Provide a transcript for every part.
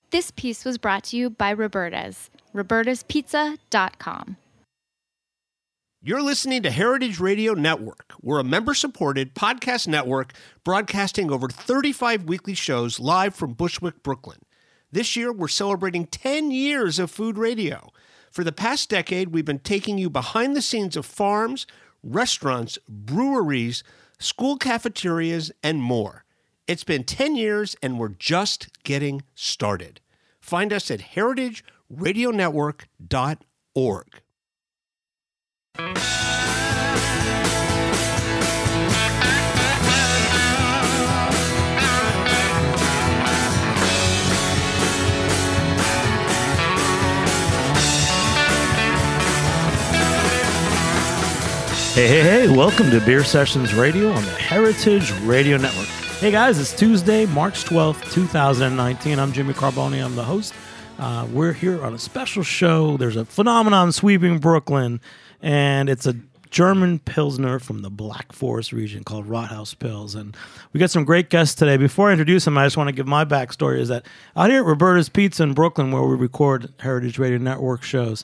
This piece was brought to you by Roberta's, robertaspizza.com. You're listening to Heritage Radio Network. We're a member-supported podcast network broadcasting over 35 weekly shows live from Bushwick, Brooklyn. This year, we're celebrating 10 years of food radio. For the past decade, we've been taking you behind the scenes of farms, restaurants, breweries, school cafeterias, and more. It's been 10 years, and we're just getting started. Find us at heritageradionetwork.org. Hey, welcome to Beer Sessions Radio on the Heritage Radio Network. Hey guys, it's Tuesday, March 12th, 2019. I'm Jimmy Carboni, I'm the host. We're here on a special show. There's a phenomenon sweeping Brooklyn, and it's a German Pilsner from the Black Forest region called Rathaus Pils. And we got some great guests today. Before I introduce them, I just want to give my backstory is that out here at Roberta's Pizza in Brooklyn, where we record Heritage Radio Network shows,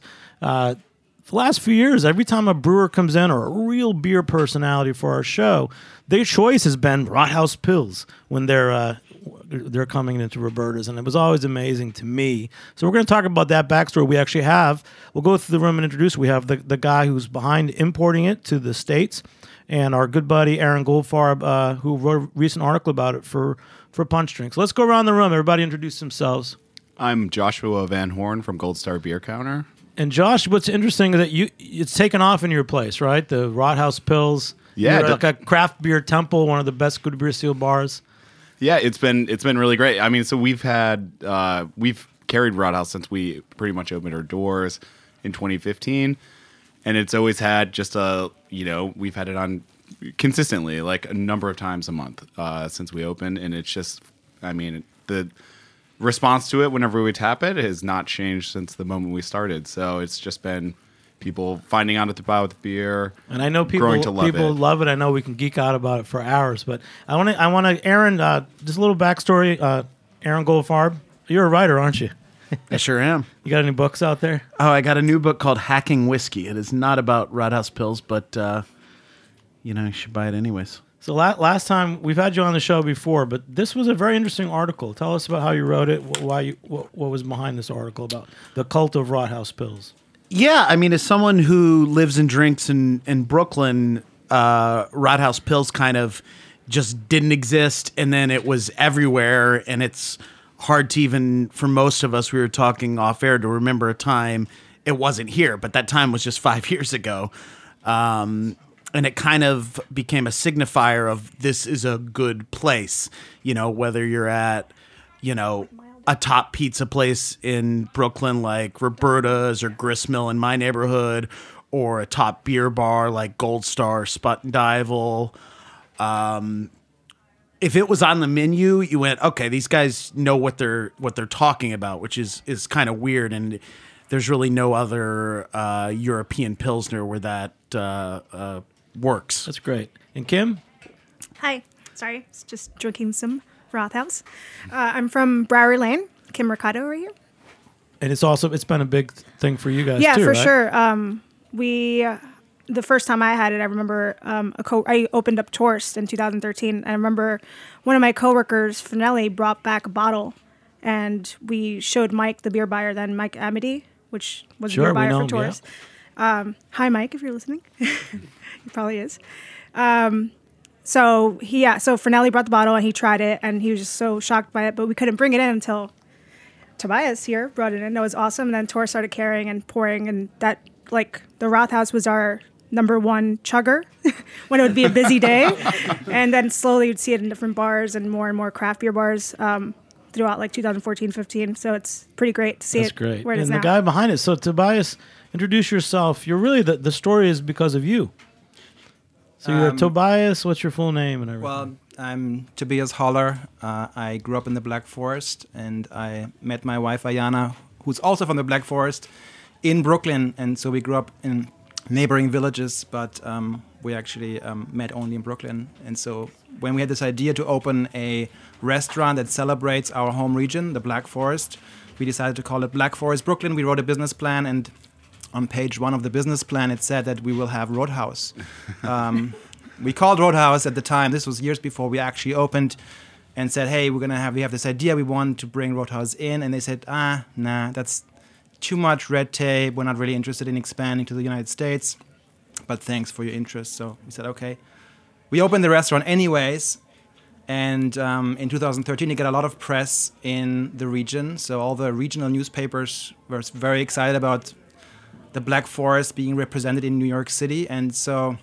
for the last few years, every time a brewer comes in or a real beer personality for our show, their choice has been Rathaus Pils when they're coming into Roberta's, and it was always amazing to me. So we're going to talk about that backstory. We actually have. We'll go through the room and introduce. We have the guy who's behind importing it to the States, and our good buddy Aaron Goldfarb, who wrote a recent article about it for Punch Drinks. Let's go around the room. Everybody introduce themselves. I'm Joshua Van Horn from Gold Star Beer Counter. And Josh, what's interesting is that it's taken off in your place, right? The Rathaus Pils. Yeah, you're like a craft beer temple, one of the best good beer seal bars. Yeah, it's been really great. I mean, so we've carried Rathaus since we pretty much opened our doors in 2015, and it's always had just we've had it on consistently, like a number of times a month since we opened, and it's just, I mean, the response to it whenever we tap it has not changed since the moment we started. So it's just been people finding out about the beer, and I know people love it. I know we can geek out about it for hours, but I want to, Aaron, just a little backstory. Aaron Goldfarb, you're a writer, aren't you? I sure am. You got any books out there? Oh, I got a new book called Hacking Whiskey. It is not about Rathaus Pils, but you should buy it anyways. So last time, we've had you on the show before, but this was a very interesting article. Tell us about how you wrote it, what was behind this article about the cult of Rathaus Pils. Yeah, I mean, as someone who lives and drinks in Brooklyn, Rathaus Pils kind of just didn't exist, and then it was everywhere, and it's hard to even, for most of us, we were talking off air, to remember a time it wasn't here, but that time was just 5 years ago. And it kind of became a signifier of this is a good place, whether you're at, a top pizza place in Brooklyn like Roberta's or Gristmill in my neighborhood, or a top beer bar like Gold Star, Sput and Dival. If it was on the menu, you went, okay, these guys know what they're talking about, which is kind of weird. And there's really no other European Pilsner where that works. That's great. And Kim? Hi. Sorry, it's just drinking some Rathaus. I'm from Browery Lane, Kim Mercado over here. And it's been a big thing for you guys too, yeah, for right? sure. The first time I had it, I remember I opened up Torst in 2013. I remember one of my coworkers, Finelli, brought back a bottle, and we showed Mike, the beer buyer, then Mike Amity, which was a beer buyer for Torst. Yeah. Hi, Mike, if you're listening. He probably is. So Finelli brought the bottle and he tried it and he was just so shocked by it, but we couldn't bring it in until Tobias here brought it in. That was awesome. And then Tor started carrying and pouring, and that, like, the Rathaus was our number one chugger when it would be a busy day. And then slowly you'd see it in different bars and more craft beer bars throughout like 2014, 15. So it's pretty great to see That's great. Where it is now. And the guy behind it. So Tobias, introduce yourself. You're really, the story is because of you. So you're Tobias, what's your full name and everything? Well, I'm Tobias Holler. I grew up in the Black Forest, and I met my wife, Ayana, who's also from the Black Forest, in Brooklyn. And so we grew up in neighboring villages, but We actually met only in Brooklyn. And so when we had this idea to open a restaurant that celebrates our home region, the Black Forest, we decided to call it Black Forest Brooklyn. We wrote a business plan, and on page 1 of the business plan, it said that we will have Roadhouse. We called Roadhouse at the time. This was years before we actually opened, and said, hey, we have this idea. We want to bring Roadhouse in. And they said, nah, that's too much red tape. We're not really interested in expanding to the United States, but thanks for your interest. So we said, okay. We opened the restaurant anyways. And in 2013, it got a lot of press in the region. So all the regional newspapers were very excited about the Black Forest being represented in New York City. And so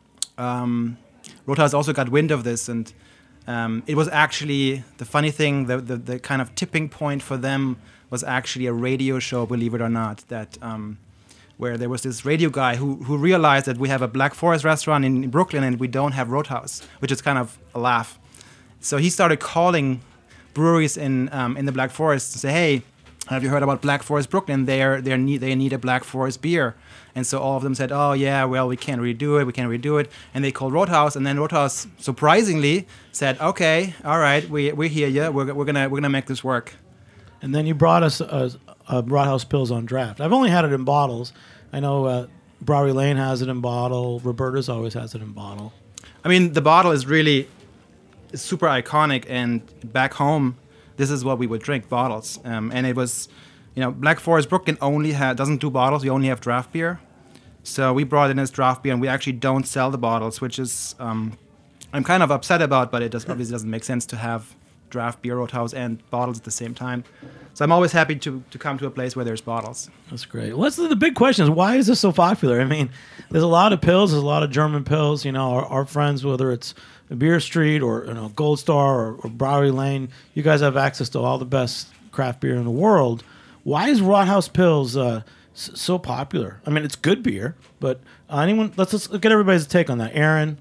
Roadhouse also got wind of this, and it was actually the funny thing, the kind of tipping point for them was actually a radio show, believe it or not, that where there was this radio guy who realized that we have a Black Forest restaurant in Brooklyn and we don't have Roadhouse, which is kind of a laugh. So he started calling breweries in the Black Forest to say, hey, have you heard about Black Forest Brooklyn? They need a Black Forest beer. And so all of them said, oh, yeah, well, we can't redo it. And they called Roadhouse, and then Roadhouse, surprisingly, said, okay, all right, we hear you. We're gonna make this work. And then you brought us a Roadhouse Pils on draft. I've only had it in bottles. I know Bowery Lane has it in bottle. Roberta's always has it in bottle. I mean, the bottle is really super iconic, and back home, this is what we would drink, bottles. And it was, Black Forest Brooklyn doesn't do bottles. We only have draft beer. So we brought in this draft beer, and we actually don't sell the bottles, which is I'm kind of upset about, but it obviously doesn't make sense to have draft beer, Roadhouse, and bottles at the same time. So I'm always happy to come to a place where there's bottles. That's great. What's the big question is, why is this so popular? I mean, there's a lot of Pils, there's a lot of German Pils. Our friends, whether it's Beer Street or Gold Star or Bowery Lane, you guys have access to all the best craft beer in the world. Why is Roadhouse Pils so popular? I mean, it's good beer, but let's get everybody's take on that. Aaron?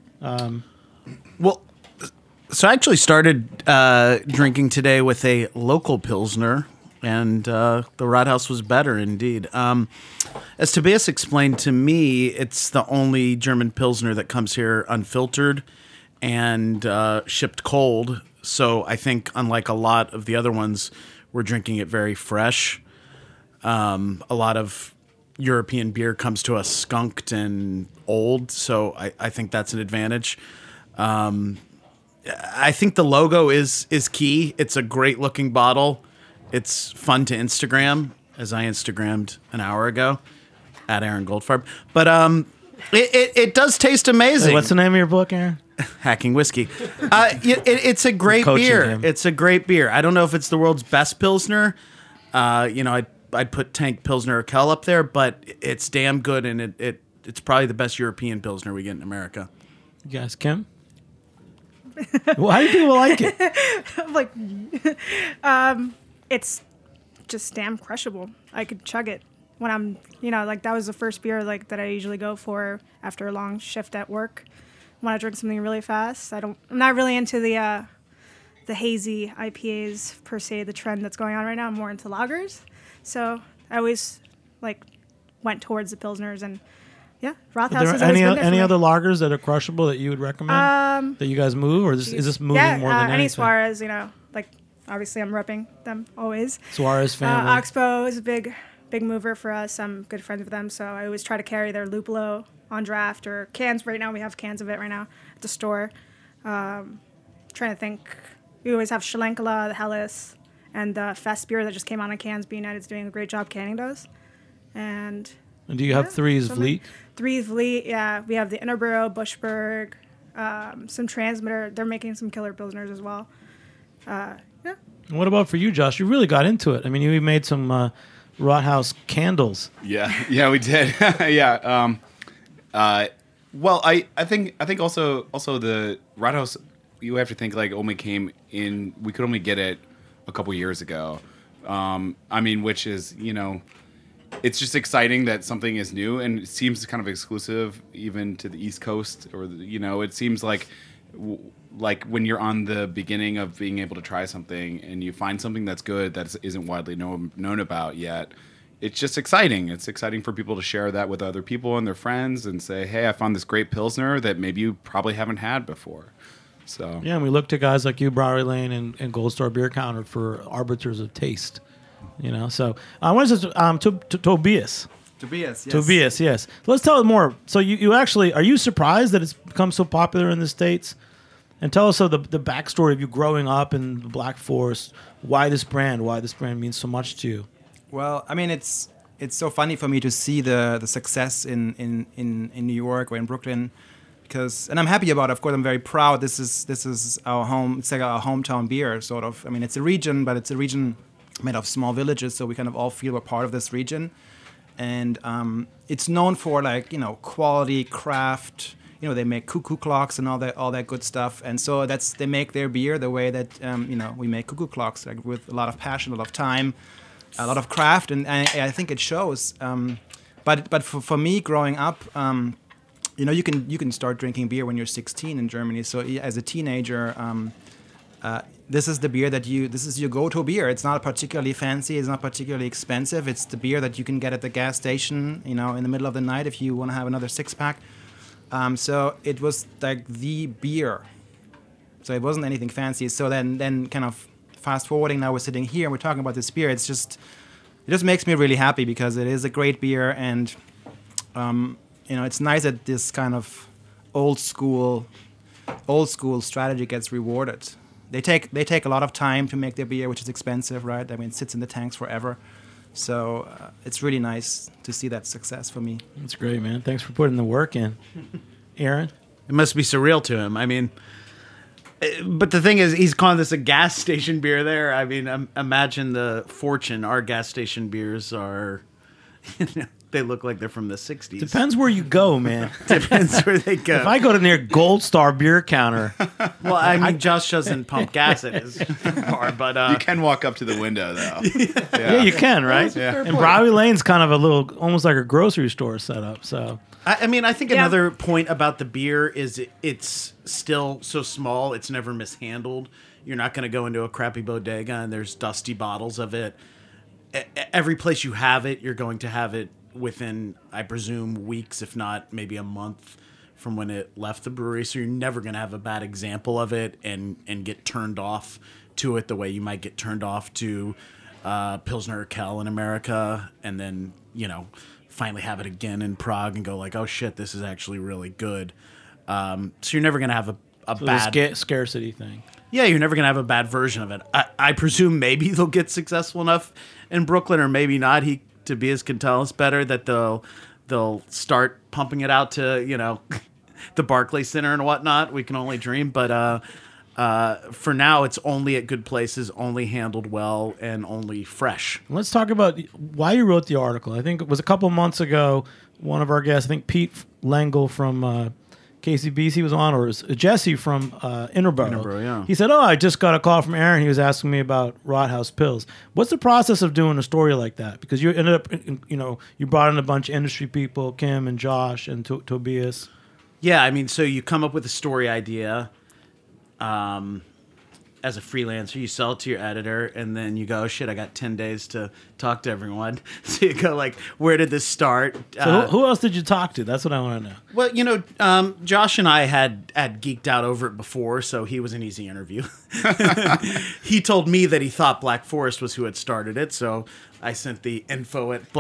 So I actually started drinking today with a local Pilsner, and the Roadhouse was better indeed. As Tobias explained to me, it's the only German Pilsner that comes here unfiltered and shipped cold. So I think, unlike a lot of the other ones, we're drinking it very fresh. A lot of European beer comes to us skunked and old, so I think that's an advantage. I think the logo is key. It's a great looking bottle. It's fun to Instagram, as I Instagrammed an hour ago at Aaron Goldfarb. But it does taste amazing. Hey, what's the name of your book, Aaron? Hacking Whiskey. It's a great beer. Him. It's a great beer. I don't know if it's the world's best Pilsner. I'd put Tank Pilsner Urquell up there, but it's damn good, and it's probably the best European Pilsner we get in America. You guys, Kim? Well, how do people like it? I'm like, it's just damn crushable. I could chug it when I'm, that was the first beer that I usually go for after a long shift at work. When I drink something really fast, I'm not really into the hazy IPAs per se, the trend that's going on right now. I'm more into lagers, so I always went towards the Pilsners, and yeah, Rothhaus has always been there any for other me. lagers that are crushable that you would recommend that you guys move, or is this moving more than anything? Any Suarez, obviously I'm repping them always. Suarez family. Oxbow is a big mover for us. I'm good friends with them, so I always try to carry their Lupolo on draft or cans. Right now we have cans of it right now at the store. Trying to think. We always have Schlenkela, the Helles, and the Fest beer that just came out in cans. Be United's doing a great job canning those. And do you have Threes Vliet? Threes Vliet, yeah. We have the Interborough, Bushberg, some Transmitter. They're making some killer Pilsners as well. Yeah. And what about for you, Josh? You really got into it. I mean, you made some Roadhouse candles. Yeah, we did. Yeah. Well, I think also the Roadhouse, you have to think only came in. We could only get it a couple years ago. Which is it's just exciting that something is new, and it seems kind of exclusive even to the East Coast, or it seems like when you're on the beginning of being able to try something and you find something that's good that isn't widely known about yet, it's just exciting. It's exciting for people to share that with other people and their friends and say, hey, I found this great Pilsner that maybe you probably haven't had before. So Yeah, and we look to guys like you, Bowery Lane, and Gold Star Beer Counter for arbiters of taste. So I want to Tobias. Tobias, yes. Tobias, yes. Let's tell us more. So you actually, are you surprised that it's become so popular in the States? And tell us the backstory of you growing up in the Black Forest. Why this brand means so much to you. Well, I mean, it's so funny for me to see the success in New York or in Brooklyn, and I'm happy about it. Of course, I'm very proud. This is our home. It's like our hometown beer, sort of. I mean, it's a region, but it's a region made of small villages, so we kind of all feel we're part of this region. And it's known for quality craft. They make cuckoo clocks and all that good stuff. And so they make their beer the way that we make cuckoo clocks, like with a lot of passion, a lot of time, a lot of craft, and I think it shows. But for me, growing up, you can start drinking beer when you're 16 in Germany. So as a teenager, this is the beer this is your go-to beer. It's not particularly fancy. It's not particularly expensive. It's the beer that you can get at the gas station, in the middle of the night if you want to have another six-pack. So it was like the beer. So it wasn't anything fancy. So then kind of fast forwarding, now we're sitting here and we're talking about this beer. It just makes me really happy because it is a great beer, and it's nice that this kind of old school strategy gets rewarded. They take a lot of time to make their beer, which is expensive, right? I mean, it sits in the tanks forever. So it's really nice to see that success for me. That's great, man. Thanks for putting the work in. Aaron? It must be surreal to him. I mean, but the thing is, he's calling this a gas station beer there. I mean, imagine the fortune our gas station beers are. They look like they're from the 60s. Depends where you go, man. Depends where they go. If I go to near Gold Star Beer Counter. Well, I mean, Josh doesn't pump gas at his bar, but... you can walk up to the window, though. Yeah, you can, right? Yeah. And Bowery Lane's kind of a little, almost like a grocery store setup, so... I mean, I think another point about the beer is it's still so small, it's never mishandled. You're not going to go into a crappy bodega and there's dusty bottles of it. Every place you have it, you're going to have it within, I presume, weeks, if not maybe a month from when it left the brewery. So you're never going to have a bad example of it and get turned off to it the way you might get turned off to Pilsner Urquell in America, and then, finally have it again in Prague and go like, oh shit, this is actually really good. So you're never going to have a bad... scarcity thing. Yeah, you're never going to have a bad version of it. I presume maybe they'll get successful enough in Brooklyn, or maybe not. Tobias can tell us better that they'll start pumping it out to, the Barclays Center and whatnot. We can only dream. But for now, it's only at good places, only handled well, and only fresh. Let's talk about why you wrote the article. I think it was a couple months ago. One of our guests, I think Pete Lengel from KCBC was on, or it was Jesse from Interborough. Yeah. He said, I just got a call from Aaron. He was asking me about Rathaus Pils. What's the process of doing a story like that? Because you ended up, you brought in a bunch of industry people, Kim and Josh and Tobias. Yeah, I mean, so you come up with a story idea as a freelancer. You sell it to your editor, and then you go, oh, shit, I got 10 days to talk to everyone. So you go, like, where did this start? So who else did you talk to? That's what I want to know. Well, Josh and I had geeked out over it before, so he was an easy interview. He told me that he thought Black Forest was who had started it, so I sent the info at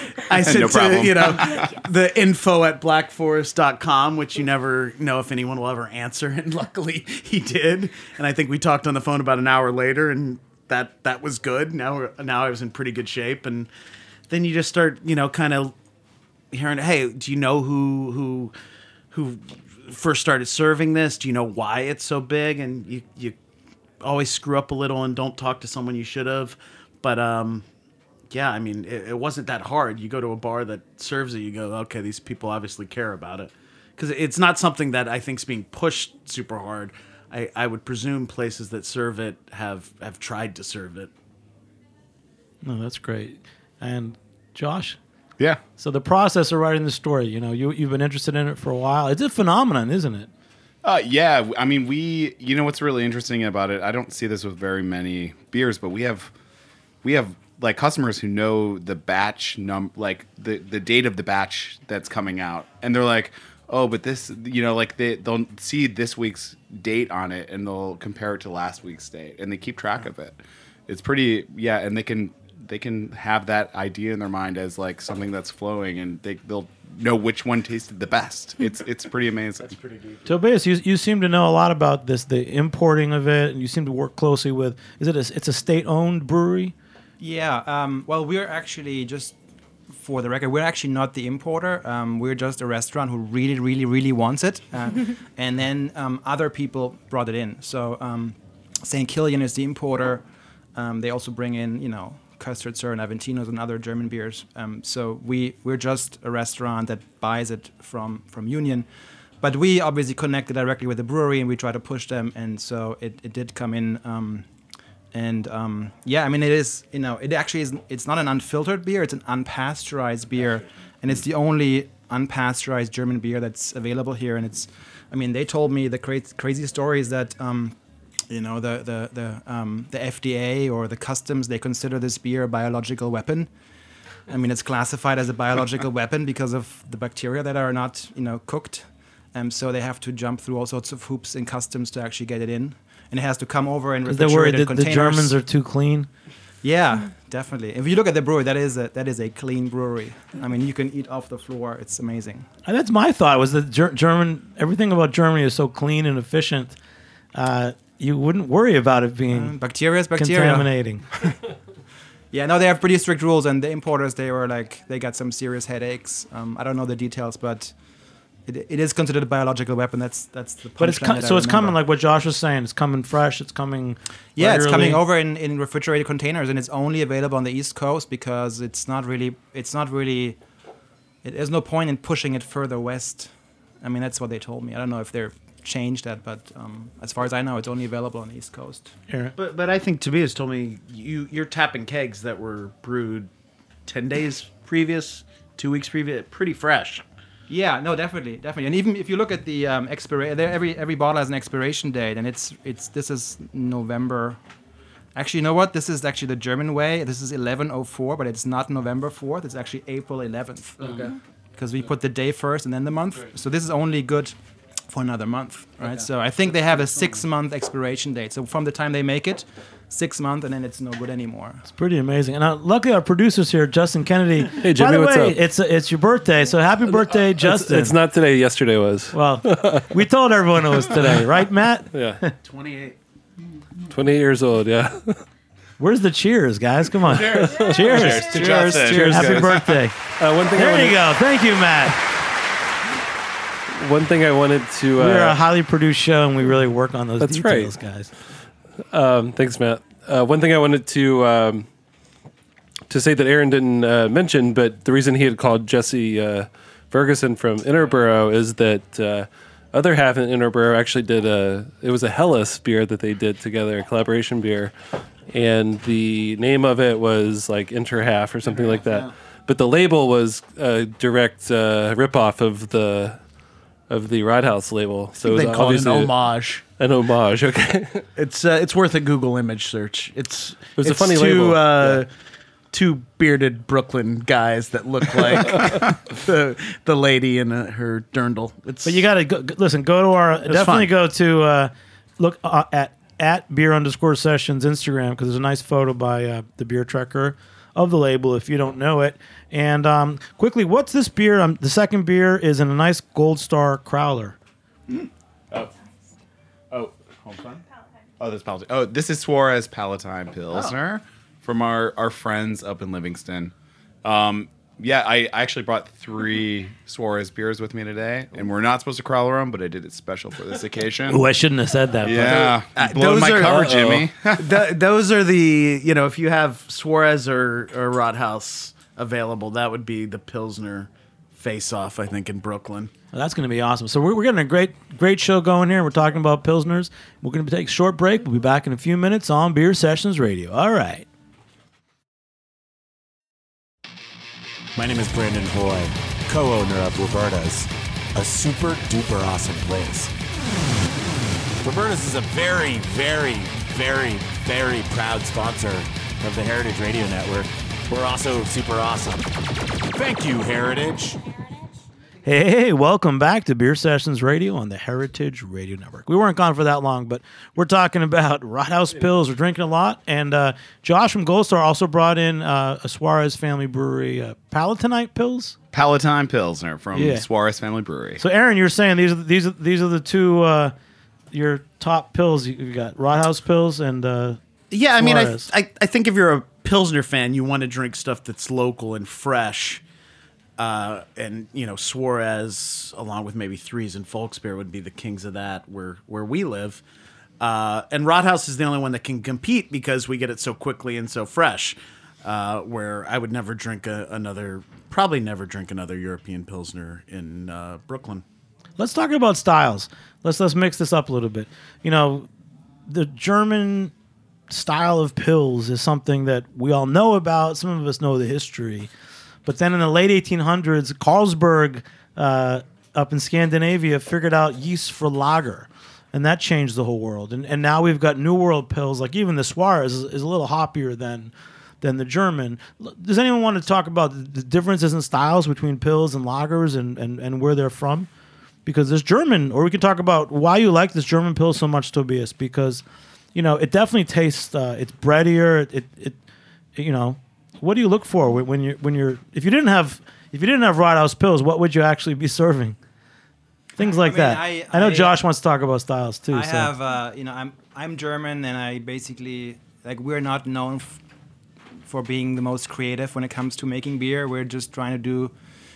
the info at blackforest.com, which you never know if anyone will ever answer, and luckily he did. And I think we talked on the phone about an hour later, and that was good. Now I was in pretty good shape, and then you just start, kind of hearing, hey, do you know who first started serving this? Do you know why it's so big? And you always screw up a little and don't talk to someone you should have. But yeah, I mean, it wasn't that hard. You go to a bar that serves it, you go, okay, these people obviously care about it. Because it's not something that I think is being pushed super hard. I would presume places that serve it have tried to serve it. No, that's great. And Josh? Yeah. So the process of writing the story, you've been interested in it for a while. It's a phenomenon, isn't it? Yeah. I mean, what's really interesting about it, I don't see this with very many beers, but we have like customers who know the batch like the date of the batch that's coming out, and they're like, oh, but this, like they'll see this week's date on it and they'll compare it to last week's date, and they keep track of it. It's pretty, and they can have that idea in their mind as like something that's flowing, and they'll know which one tasted the best. It's pretty amazing. That's pretty deep. Tobias, you seem to know a lot about this, the importing of it, and you seem to work closely with. It's a state-owned brewery? Yeah. Well, we're actually, just for the record, we're actually not the importer. We're just a restaurant who really, really, really wants it, and then other people brought it in. So St. Killian is the importer. They also bring in, Custard Sir and Aventinos and other German beers. So we're just a restaurant that buys it from Union. But we obviously connected directly with the brewery, and we try to push them. And so it did come in. It is, it actually is, it's not an unfiltered beer, it's an unpasteurized beer. And it's the only unpasteurized German beer that's available here. And they told me the crazy stories that, the FDA or the customs, they consider this beer a biological weapon. It's classified as a biological weapon because of the bacteria that are not, cooked. So they have to jump through all sorts of hoops in customs to actually get it in. And it has to come over in refrigerated containers. The Germans are too clean? Yeah, definitely. If you look at the brewery, that is a clean brewery. You can eat off the floor. It's amazing. And that's my thought, was that everything about Germany is so clean and efficient. You wouldn't worry about it being bacteria is bacteria. Contaminating. Yeah, no, they have pretty strict rules, and the importers, they got some serious headaches. I don't know the details, but it is considered a biological weapon. That's the punchline. But it's coming, like what Josh was saying. It's coming fresh. It's coming. Yeah, it's coming over in refrigerated containers, and it's only available on the East Coast because there's no point in pushing it further west. That's what they told me. I don't know if they're changed that, but as far as I know, it's only available on the East Coast. Yeah. But I think Tobias told me you're tapping kegs that were brewed 10 days previous, 2 weeks previous, pretty fresh. Yeah, no, definitely. And even if you look at the expiration, every bottle has an expiration date, and this is November. Actually, you know what? This is actually the German way. This is 11/04, but it's not November 4th. It's actually April 11th. Okay. Because we put the day first and then the month. Right. So this is only good for another month, right? Okay. So I think they have a 6-month expiration date. So from the time they make it, 6 months, and then it's no good anymore. It's pretty amazing. And luckily, our producer's here, Justin Kennedy. Hey, Jimmy, by the way, what's up? it's your birthday, so happy birthday, Justin. It's not today. Yesterday was. Well, we told everyone it was today, right, Matt? Yeah. 28. 28 years old, yeah. Where's the cheers, guys? Come on. Cheers. Cheers. Cheers to Justin. Cheers. Happy birthday. There you go. Thank you, Matt. One thing I wanted to... We're a highly produced show, and we really work on those details, right. guys. Thanks, Matt. One thing I wanted to say that Aaron didn't mention, but the reason he had called Jesse Ferguson from Interborough is that other half in Interborough actually did it was a Helles beer that they did together, a collaboration beer, and the name of it was like Interhalf or something like that. Yeah. But the label was a direct ripoff of the Roadhouse label, so they call it an homage. An homage, okay. It's worth a Google image search. It's a funny label. Two bearded Brooklyn guys that look like the lady in her dirndl. But you got to listen. Go to our definitely go to look at beer_sessions Instagram, because there's a nice photo by the Beer Trekker of the label if you don't know it. And quickly, what's this beer? The second beer is in a nice Gold Star Crowler. Hold on. Oh, this Palatine. Oh, this is Suarez Palatine Pilsner from our friends up in Livingston. I actually brought 3 Suarez beers with me today, and we're not supposed to crowler them, but I did it special for this occasion. Oh, I shouldn't have said that. Yeah, blow my cover, Jimmy. Those are the, if you have Suarez or Roadhouse available, that would be the Pilsner face-off, I think, in Brooklyn. Well, that's going to be awesome. So we're getting a great show going here. We're talking about Pilsners. We're going to take a short break. We'll be back in a few minutes on Beer Sessions Radio. All right. My name is Brandon Hoy, co-owner of Roberta's, a super duper awesome place. Roberta's is a very, very, very, very proud sponsor of the Heritage Radio Network. We're also super awesome. Thank you, Heritage. Hey, welcome back to Beer Sessions Radio on the Heritage Radio Network. We weren't gone for that long, but we're talking about Rothaus Pils. We're drinking a lot. And Josh from Gold Star also brought in a Suarez Family Brewery Palatinate Pils. Palatine Pilsner from Suarez Family Brewery. So, Aaron, you're saying these are the two your top Pils. You got Rothaus Pils and Yeah, I mean, Suarez. I think if you're a Pilsner fan, you want to drink stuff that's local and fresh. And Suarez, along with maybe Threes and Folksbier, would be the kings of that where we live. And Rothaus is the only one that can compete because we get it so quickly and so fresh. Where I would never drink probably never drink another European Pilsner in Brooklyn. Let's talk about styles. Let's mix this up a little bit. The German style of Pils is something that we all know about. Some of us know the history. But then in the late 1800s, Carlsberg up in Scandinavia figured out yeast for lager. And that changed the whole world. And now we've got New World Pils, like even the Suarez is a little hoppier than the German. Does anyone want to talk about the differences in styles between Pils and lagers and where they're from? Because this German, or we can talk about why you like this German Pils so much, Tobias, because, it definitely tastes, it's breadier, what do you look for when you're if you didn't have Rothaus Pils, what would you actually be serving? Things like that. I know Josh wants to talk about styles too. I'm German, and I basically we're not known for being the most creative when it comes to making beer. We're just trying to do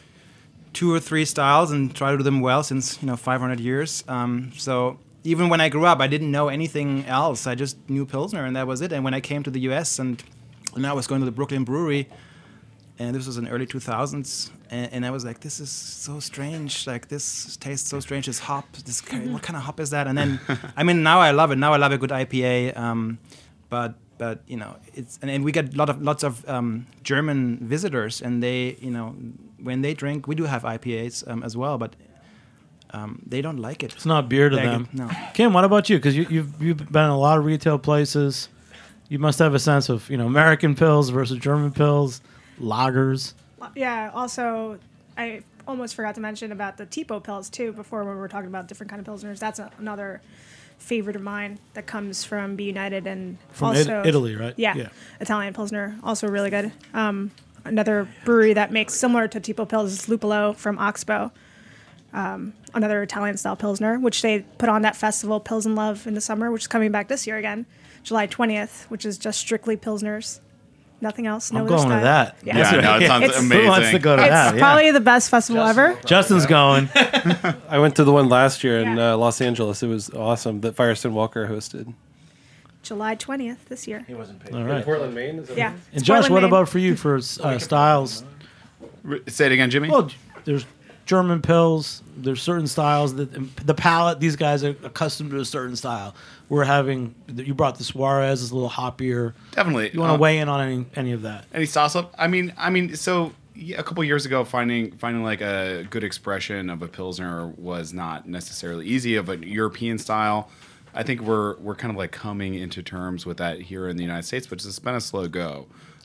2 or 3 styles and try to do them well since 500 years. So even when I grew up, I didn't know anything else. I just knew Pilsner, and that was it. And when I came to the U.S. and I was going to the Brooklyn Brewery, and this was in the early 2000s, and I was like, this is so strange. Like, this tastes so strange. This hop, what kind of hop is that? And then, now I love it. Now I love a good IPA. But it's and we get lots of German visitors, and they, when they drink, we do have IPAs as well, but they don't like it. It's not beer to them. No. Kim, what about you? Because you've been in a lot of retail places. You must have a sense of, American Pils versus German Pils, lagers. Yeah, also, I almost forgot to mention about the Tipo Pils, too, before when we were talking about different kind of Pilsners. That's another favorite of mine that comes from Be United and from also Italy, right? Yeah, Italian Pilsner, also really good. Another brewery that makes similar to Tipo Pils is Lupolo from Oxbow. Another Italian-style Pilsner, which they put on that festival, Pils and Love, in the summer, which is coming back this year again. July 20th, which is just strictly Pilsners. Nothing else. No I'm other going style. to that. Yeah. Yeah, no, it sounds amazing. Who wants to go to It's that? probably the best festival ever. Justin's going. I went to the one last year in Yeah. Los Angeles. It was awesome that Firestone Walker hosted. July 20th this year. All right. Portland, Maine? Is that Yeah. And It's Josh, Portland, what Maine. about for you for styles? Say it again, Jimmy. Well, there's German Pils. There's certain styles that the palate. These guys are accustomed to a certain style. You brought the Suarez, is a little hoppier. Definitely. You want to weigh in on any of that? Any sauce up? So a couple years ago, finding like a good expression of a Pilsner was not necessarily easy. Of a European style, I think we're kind of like coming into terms with that here in the United States, but it's been a slow go.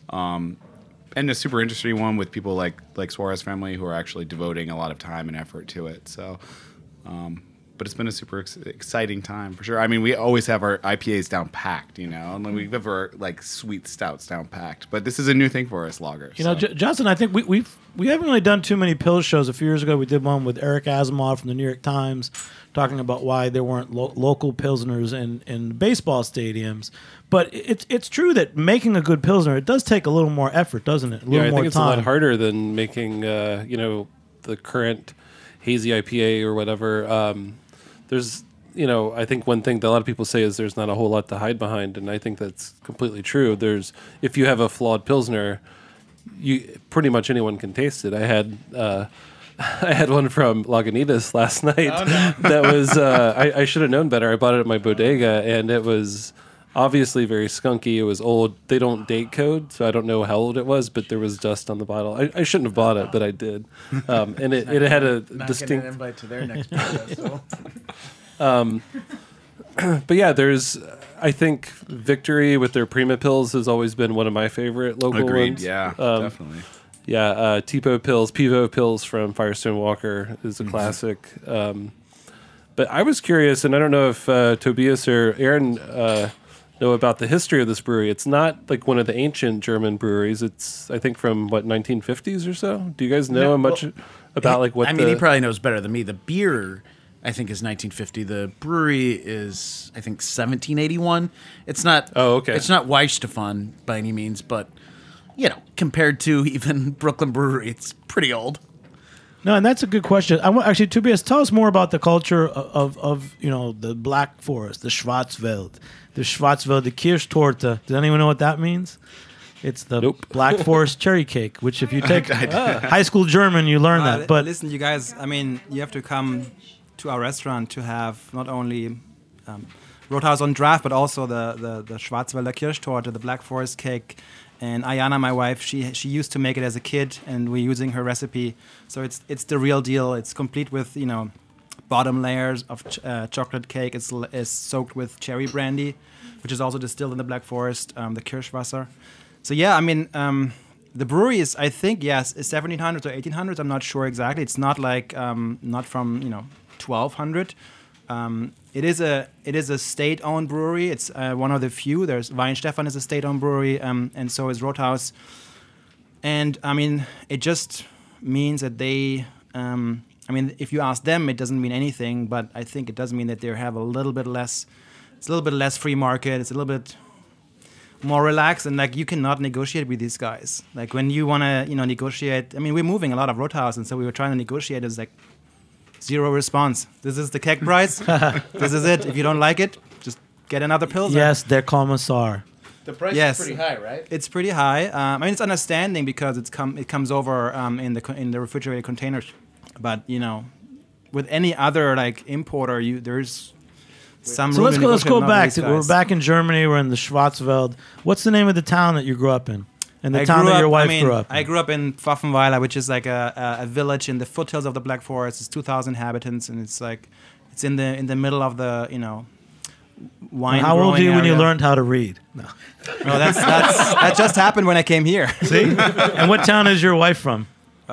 And a super interesting one with people like Suarez Family who are actually devoting a lot of time and effort to it. So, but it's been a super exciting time for sure. We always have our IPAs down packed, and then we have our sweet stouts down packed. But this is a new thing for us, lagers. Justin, I think we haven't really done too many Pils shows. A few years ago, we did one with Eric Asimov from the New York Times, talking about why there weren't local Pilsners in baseball stadiums. But it's true that making a good Pilsner, it does take a little more effort, doesn't it? A little I more think it's time. a lot harder than making, the current hazy IPA or whatever. There's, I think one thing that a lot of people say is there's not a whole lot to hide behind, and I think that's completely true. If you have a flawed Pilsner, pretty much anyone can taste it. I had one from Lagunitas last night. Oh, no. That was I should have known better. I bought it at my bodega, and it was obviously very skunky. It was old. They don't date code, so I don't know how old it was, but there was dust on the bottle. I shouldn't have bought it, but I did. And it had a Not distinct getting an invite to their next podcast. So. but yeah, there's. I think Victory with their Prima Pills has always been one of my favorite local Agreed. ones. Yeah, definitely. Yeah, Pivo Pills from Firestone Walker is a classic. But I was curious, and I don't know if Tobias or Aaron know about the history of this brewery. It's not like one of the ancient German breweries. It's, I think, from, 1950s or so? Do you guys know much about, like, what he probably knows better than me. The beer, I think, is 1950. The brewery is, I think, 1781. It's not... Oh, okay. It's not Weichstefan by any means, but, compared to even Brooklyn Brewery, it's pretty old. No, and that's a good question. Actually, Tobias, tell us more about the culture of the Black Forest, the Schwarzwald, the Kirschtorte. Does anyone know what that means? It's the Black Forest cherry cake, which if you take high school German, you learn that. But listen, you guys, you have to come to our restaurant to have not only Rothaus on draft, but also the Schwarzwälder Kirschtorte, the Black Forest cake. And Ayana, my wife, she used to make it as a kid, and we're using her recipe. So it's the real deal. It's complete with bottom layers of chocolate cake. It's soaked with cherry brandy, which is also distilled in the Black Forest, the Kirschwasser. So yeah, the brewery is, I think, yes, is 1700s or 1800s. I'm not sure exactly. It's not like not from 1200. It is a state-owned brewery. It's one of the few. There's Weinstefan is a state-owned brewery, and so is Rothaus. And it just means that they. If you ask them, it doesn't mean anything. But I think it does mean that they have a little bit less. It's a little bit less free market. It's a little bit more relaxed, and like you cannot negotiate with these guys. Like when you want to, negotiate. We're moving a lot of Rothaus, and so we were trying to negotiate. It's like zero response. This is the keg price. This is it. If you don't like it, just get another Pilsner. Yes, der Kommissar. The price is pretty high, right? It's pretty high. It's understanding because it comes over in the refrigerated containers. But with any other like importer, there's some. So room let's go back. these We're guys. back in Germany. We're in the Schwarzwald. What's the name of the town that you grew up in? And the town that your wife grew up in? I grew up in Pfaffenweiler, which is like a village in the foothills of the Black Forest. It's 2,000 inhabitants, and it's in the middle of the wine. How old were you when you area. learned how to read? No. No, that just happened when I came here. See? And what town is your wife from?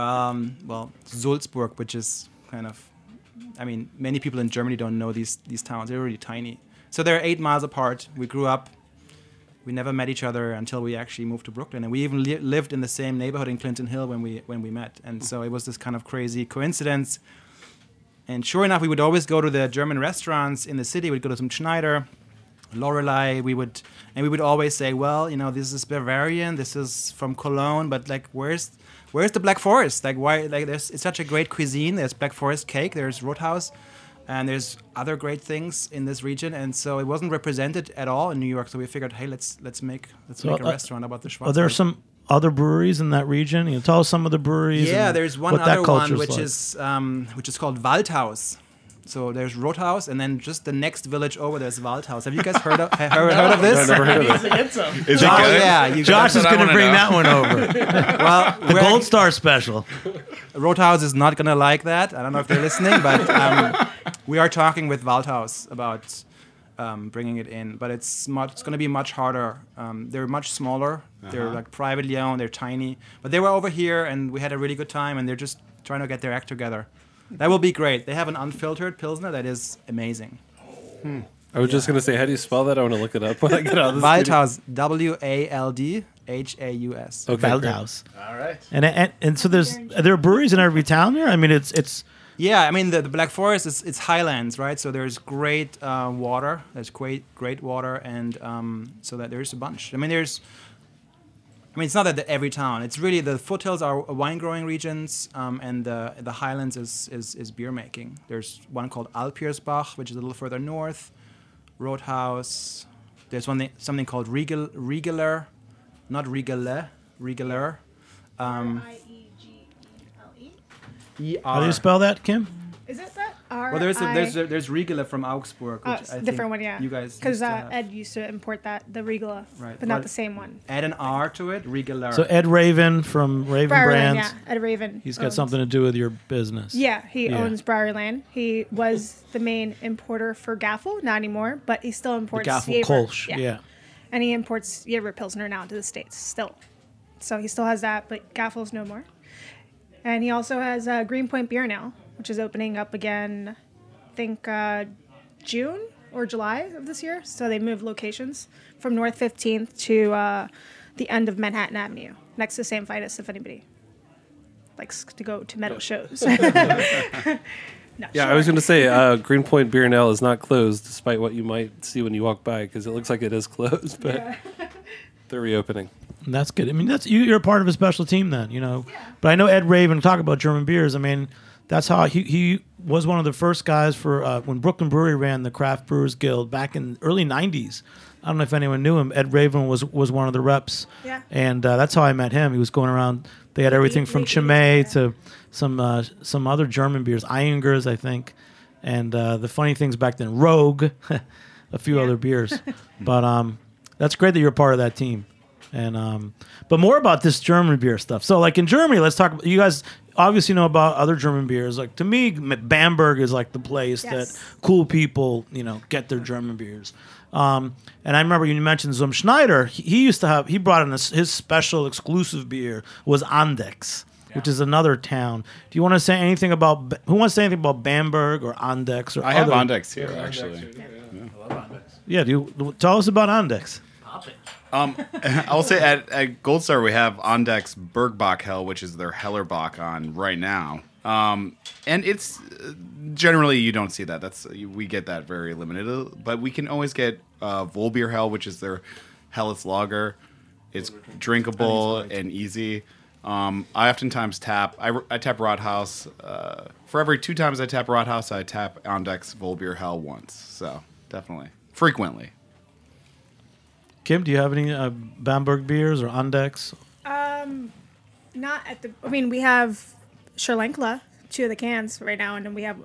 Salzburg, which is kind of, many people in Germany don't know these towns. They're really tiny. So they're 8 miles apart. We grew up. We never met each other until we actually moved to Brooklyn, and we even lived in the same neighborhood in Clinton Hill when we met. And so it was this kind of crazy coincidence. And sure enough, we would always go to the German restaurants in the city. We'd go to some Schneider, Lorelei. We would always say, well, this is Bavarian, this is from Cologne, but like, where's the Black Forest? Like, why? Like, it's such a great cuisine. There's Black Forest cake. There's Rothaus. And there's other great things in this region, and so it wasn't represented at all in New York. So we figured, hey, let's make a restaurant about the Schwarzwald. Are there some other breweries in that region? Tell us some of the breweries. Yeah, there's one other one which is called Waldhaus. So there's Rothaus, and then just the next village over there's Waldhaus. Have you guys heard of this? I've never heard of it. Is it good? Yeah, Josh is going to bring that one over. Well, The Gold Star special. Rothaus is not going to like that. I don't know if they're listening, but we are talking with Waldhaus about bringing it in. But it's going to be much harder. They're much smaller. They're like privately owned. They're tiny. But they were over here, and we had a really good time, and they're just trying to get their act together. That will be great. They have an unfiltered Pilsner that is amazing. I was just going to say, how do you spell that? I want to look it up when I get out of this. Waldhaus, Waldhaus. Okay, Waldhaus. All right. And so are there breweries in every town there? It's Yeah, the Black Forest it's highlands, right? So there's great water. There's great water, and so that there's a bunch. It's not that every town. It's really the foothills are wine growing regions, and the highlands is beer making. There's one called Alpiersbach, which is a little further north. Rothaus. There's something called Riegeler, not Riegele, Riegeler. Riegle. how do you spell that, Kim? Is it that? Well, there's Riegele from Augsburg. Oh, Which it's I a think different one, yeah. You guys Because used to have. Ed used to import the Riegele, Right. but not Well, the same one. Add an R to it, Riegele. So Ed Raven from Raven Briarland, Brands. yeah. Ed Raven. He's got owns- something to do with your business. Yeah, he Yeah. owns Briarland. He was the main importer for Gaffel, not anymore, but he still The imports Gaffel Jaeger. Kolsch. Yeah. And he imports Jaeger Pilsner now to the States still. So he still has that, but Gaffel's no more. And he also has Greenpoint Beer now, which is opening up again, I think June or July of this year. So they moved locations from North 15th to the end of Manhattan Avenue, next to St. Vitus, if anybody likes to go to metal shows. No, Yeah, sure. I was going to say Greenpoint Beer and Ale is not closed, despite what you might see when you walk by, because it looks like it is closed, but they're reopening. And that's good. I mean, that's you're a part of a special team then, you know. But I know Ed Raven, talk about German beers. I mean, that's how he was one of the first guys for when Brooklyn Brewery ran the Craft Brewers Guild back in early 90s. I don't know if anyone knew him. Ed Raven was one of the reps. Yeah. And that's how I met him. He was going around. They had everything from Chimay to some other German beers, Eingers, I think. And the funny things back then, Rogue, a few other beers. But that's great that you're a part of that team. And but more about this German beer stuff. So like in Germany, let's talk about, you guys obviously know about other German beers. Like to me, Bamberg is like the place Yes. that cool people, you know, get their German beers. And I remember you mentioned Zum Schneider. He used to have, he brought in his special exclusive beer was Andex, which is another town. Do you want to say anything about, who wants to say anything about Bamberg or Andex or I have other? Ondex here, actually. Yeah, tell us about Andex. I'll say at Gold Star we have Ondex Bergbach Hell, which is their Hellerbach on right now. And it's generally you don't see that. We get that very limited, but we can always get Volbier Hell, which is their Helles Lager. It's drinkable and easy. I oftentimes tap. I tap Rathaus. For every 2 times I tap Rathaus, I tap Ondex Volbier Hell once. So definitely, frequently. Kim, do you have any Bamberg beers or Andex? Not at the. I mean, we have Scherlenkla, 2 of the cans right now, and then we have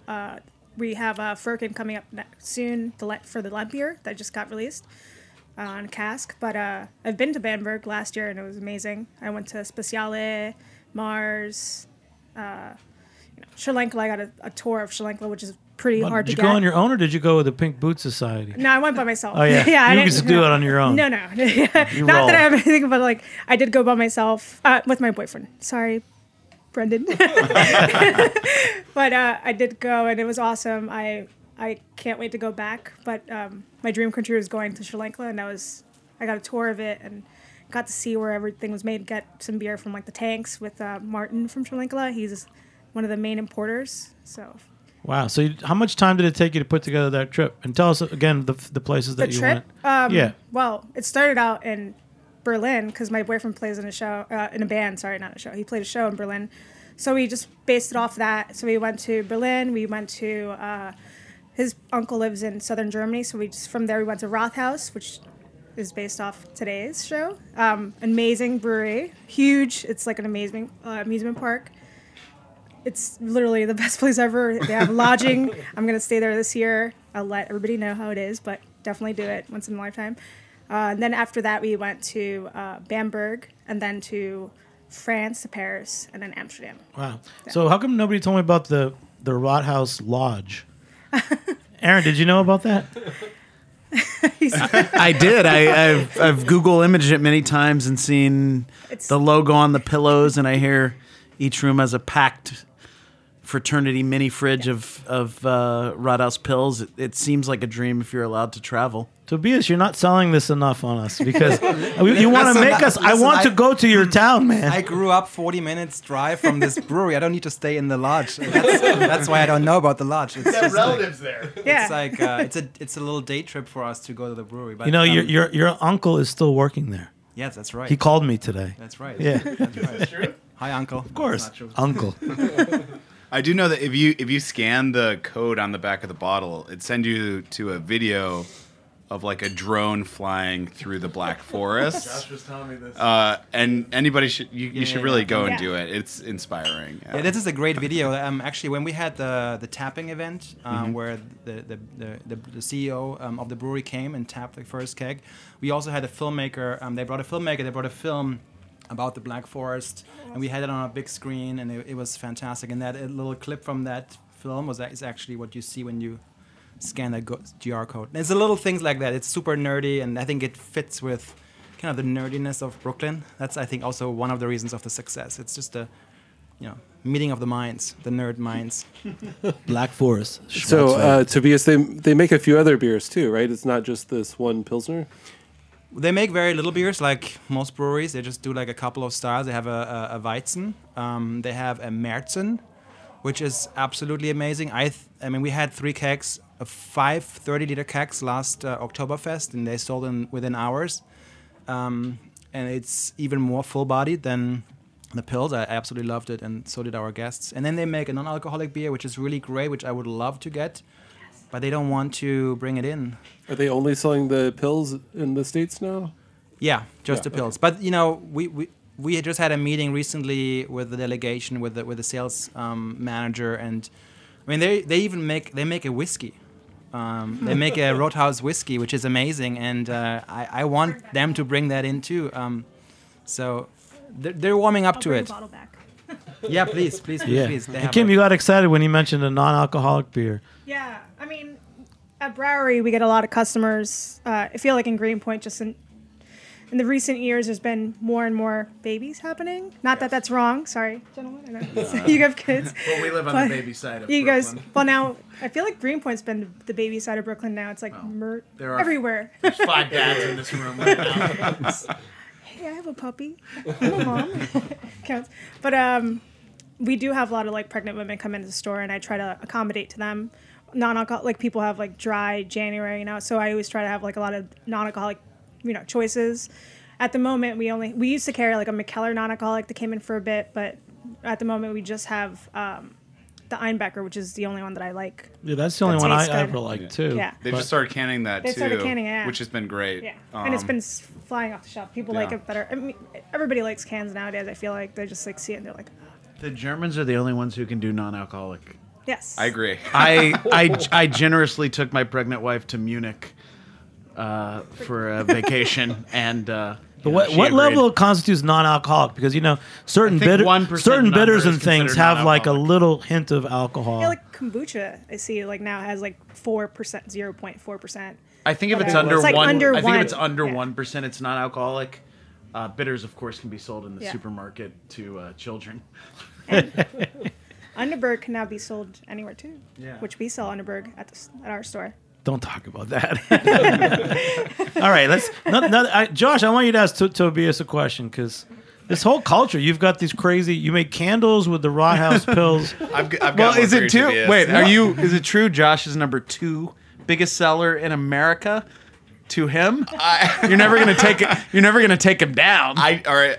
Firkin coming up soon for the Lent beer that just got released on cask. But I've been to Bamberg last year and it was amazing. I went to Speciale, Mars, Scherlenkla. I got a tour of Scherlenkla, which is pretty hard Did to you get. go on your own or did you go with the Pink Boot Society? No, I went by myself. Oh, yeah. I You didn't- just do it on your own. No. Not roll. that I have anything, but like I did go by myself with my boyfriend. Sorry, Brendan. But I did go and it was awesome. I can't wait to go back. But my dream come true is going to Sri Lanka, and I got a tour of it and got to see where everything was made. Get some beer from like the tanks with Martin from Sri Lanka. He's one of the main importers. So. Wow. So how much time did it take you to put together that trip? And tell us again the places that The you trip? went. Yeah. Well, it started out in Berlin because my boyfriend plays in a show, in a band. Sorry, not a show. He played a show in Berlin. So we just based it off that. So we went to Berlin. We went to, his uncle lives in southern Germany. So from there we went to Rathaus, which is based off today's show. Amazing brewery. Huge. It's like an amazing amusement park. It's literally the best place ever. They have lodging. I'm going to stay there this year. I'll let everybody know how it is, but definitely do it once in a lifetime. And then after that, we went to Bamberg and then to France, to Paris, and then Amsterdam. Wow. So how come nobody told me about the Rathaus Lodge? Aaron, did you know about that? I did. I've Google imaged it many times and seen the logo on the pillows, and I hear each room has a packed fraternity mini fridge of Rathaus pills. It seems like a dream if you're allowed to travel. Tobias, you're not selling this enough on us because you want to make us. I want to go to your town, man. I grew up 40 minutes drive from this brewery. I don't need to stay in the lodge. That's why I don't know about the lodge. It's just relatives there. Yeah. It's like it's a little day trip for us to go to the brewery. But, You know, your uncle is still working there. yes, that's right. He called me today. That's right. Yeah. That's right. Hi, uncle. Of course, uncle. I do know that if you scan the code on the back of the bottle, it sends you to a video like a drone flying through the Black Forest. Josh was telling me this. And anybody should you should really go and Yeah. do it. It's inspiring. Yeah, this is a great video. Actually, when we had the tapping event, where the CEO of the brewery came and tapped the first keg, we also had a filmmaker. They brought a filmmaker. They brought a film about the Black Forest, and we had it on a big screen, and it was fantastic. And that little clip from that film is actually what you see when you scan that QR code. And it's a little things like that. It's super nerdy, and I think it fits with kind of the nerdiness of Brooklyn. That's, I think, also one of the reasons of the success. It's just a meeting of the minds, the nerd minds. Black Forest. So, Tobias, they make a few other beers too, right? It's not just this one Pilsner. They make very little beers, like most breweries. They just do like a couple of styles. They have a Weizen. They have a Märzen, which is absolutely amazing. I mean, we had 3 kegs, 5 30-liter kegs last Oktoberfest, and they sold them within hours. And it's even more full-bodied than the Pils. I absolutely loved it, and so did our guests. And then they make a non-alcoholic beer, which is really great, which I would love to get, but they don't want to bring it in. Are they only selling the pills in the States now? Yeah, just Yeah, the Pils. But we had just had a meeting recently with the delegation, with the sales manager, and I mean they make a whiskey. They make a Roadhouse whiskey, which is amazing, and I want them to bring that in too. So they're warming up I'll to bring it. the bottle back. Yeah, please. Yeah. They And have Kim, a- you got excited when you mentioned a non-alcoholic beer. Yeah, I mean, at Browery, we get a lot of customers. I feel like in Greenpoint, just in the recent years, there's been more and more babies happening. Not that that's wrong. Sorry, gentlemen. I know you have kids. Well, we live on But the baby side of you Brooklyn. guys, well, now I feel like Greenpoint's been the baby side of Brooklyn now. It's like there are- everywhere. There's 5 dads in this room right now. Hey, I have a puppy. I'm a mom. Counts. But we do have a lot of like pregnant women come into the store, and I try to accommodate to them. Non-alcoholic, like people have like dry January, so I always try to have like a lot of non-alcoholic, choices. At the moment, we used to carry like a McKellar non-alcoholic that came in for a bit, but at the moment we just have the Einbecker, which is the only one that I like. Yeah, that's the only That one I tastes good. ever liked too. Yeah. They've But- just started canning that They too, started canning it, yeah. which has been great. Yeah, and it's been flying off the shelf. People like yeah. it better. I mean, everybody likes cans nowadays. I feel like they just like see it and they're like, The Germans are the only ones who can do non-alcoholic. yes. I agree. I generously took my pregnant wife to Munich for a vacation, and But what level constitutes non-alcoholic? Because certain I think 1% certain bitters non-bitter and is things considered have like a non-alcoholic. little hint of alcohol. Yeah, like kombucha, I see like now has like 4%, 0.4%. I think if it's Whatever. under It's like one, under I think if one. it's under Yeah. 1%, it's non-alcoholic. Bitters, of course, can be sold in the Yeah. supermarket to children. Underberg can now be sold anywhere too. Yeah. Which we sell Underberg at our store. Don't talk about that. All right, let's. Josh, I want you to ask Tobias a question because this whole culture, you've got these crazy. You make candles with the Roadhouse pills. I've got Well, one is for it you, too? Tobias. Wait, is it true? Josh is number 2 biggest seller in America. To him, you're never gonna take it. You're never gonna take him down. I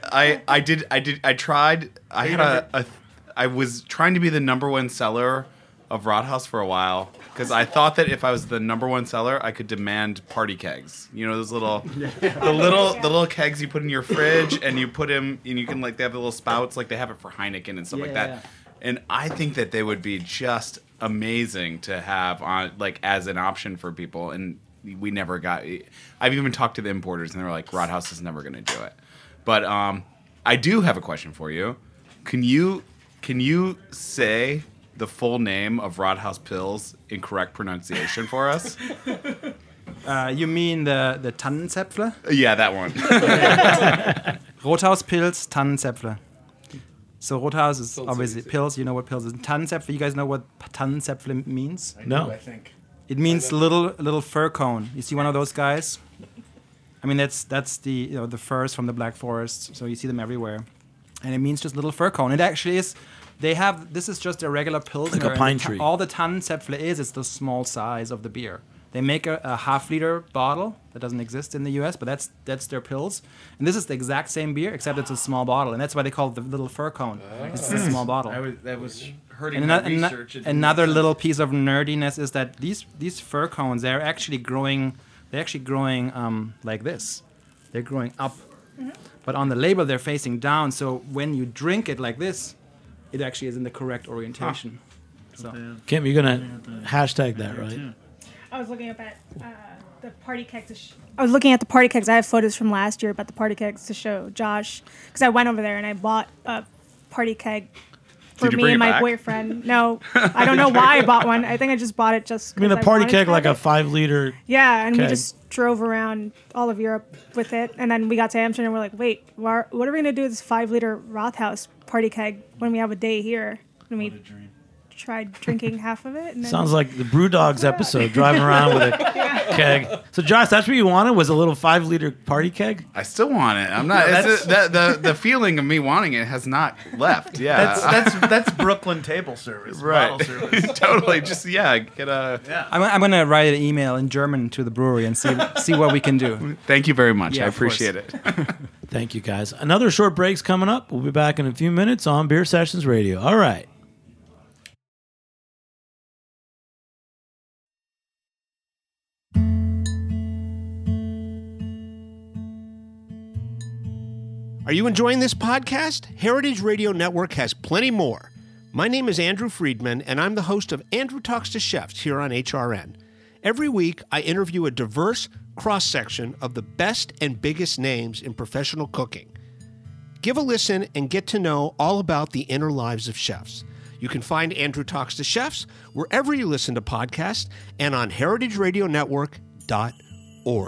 tried. I had I was trying to be the number 1 seller of Roadhouse for a while because I thought that if I was the number 1 seller, I could demand party kegs. You know those the little kegs you put in your fridge and you put them and you can they have the little spouts like they have it for Heineken and stuff like that. Yeah. And I think that they would be just amazing to have on as an option for people. And we never got. I've even talked to the importers and they're like, Roadhouse is never going to do it. But I do have a question for you. Can you say the full name of Roadhouse Pills in correct pronunciation for us? You mean the Tannenzäpfle? Yeah, that one. Rothaus Pils, Tannenzäpfle. So Rothaus is obviously Pils. You know what Pils is. Tannenzäpfle. You guys know what Tannenzäpfle means? No. I think. It means little fir cone. You see one of those guys? I mean that's the the firs from the Black Forest. So you see them everywhere, and it means just little fir cone. It actually is. This is just a regular pilsner. Like a pine and tree. All the Tannenzäpfle is the small size of the beer. They make a half-liter bottle that doesn't exist in the U.S., but that's their pills. And this is the exact same beer, except it's a small bottle, and that's why they call it the little fir cone. It's a small bottle. That was hurting And my ano- research. It didn't another make little sense. piece of nerdiness is that these fir cones, they're actually growing. they're actually growing like this. They're growing up. But on the label, they're facing down. So when you drink it like this, it actually is in the correct orientation. So Kim, you're going to hashtag that, right? I was looking up at the party kegs. I was looking at the party kegs. I have photos from last year about the party kegs to show Josh because I went over there and I bought a party keg for Did you me bring and it my back? boyfriend. No, I don't know why I bought one. I think I just bought it just. I mean, a 'cause party wanted keg to like have a it. 5-liter. Yeah, and we keg. just drove around all of Europe with it, and then we got to Amsterdam and we're like, wait, what are we gonna do with this 5-liter Rothaus party keg when we have a day here? And we tried drinking half of it. And then Sounds like the Brew Dogs episode, driving around with a keg. So, Josh, that's what you wanted, was a little 5-liter party keg? I still want it. I'm not. The feeling of me wanting it has not left. Yeah, That's Brooklyn table service. right. Bottle service. Totally. Just get a. I'm going to write an email in German to the brewery and see what we can do. Thank you very much. Yeah, I of course. appreciate it. Thank you, guys. Another short break's coming up. We'll be back in a few minutes on Beer Sessions Radio. All right. Are you enjoying this podcast? Heritage Radio Network has plenty more. My name is Andrew Friedman, and I'm the host of Andrew Talks to Chefs here on HRN. Every week, I interview a diverse cross-section of the best and biggest names in professional cooking. Give a listen and get to know all about the inner lives of chefs. You can find Andrew Talks to Chefs wherever you listen to podcasts and on heritageradionetwork.org.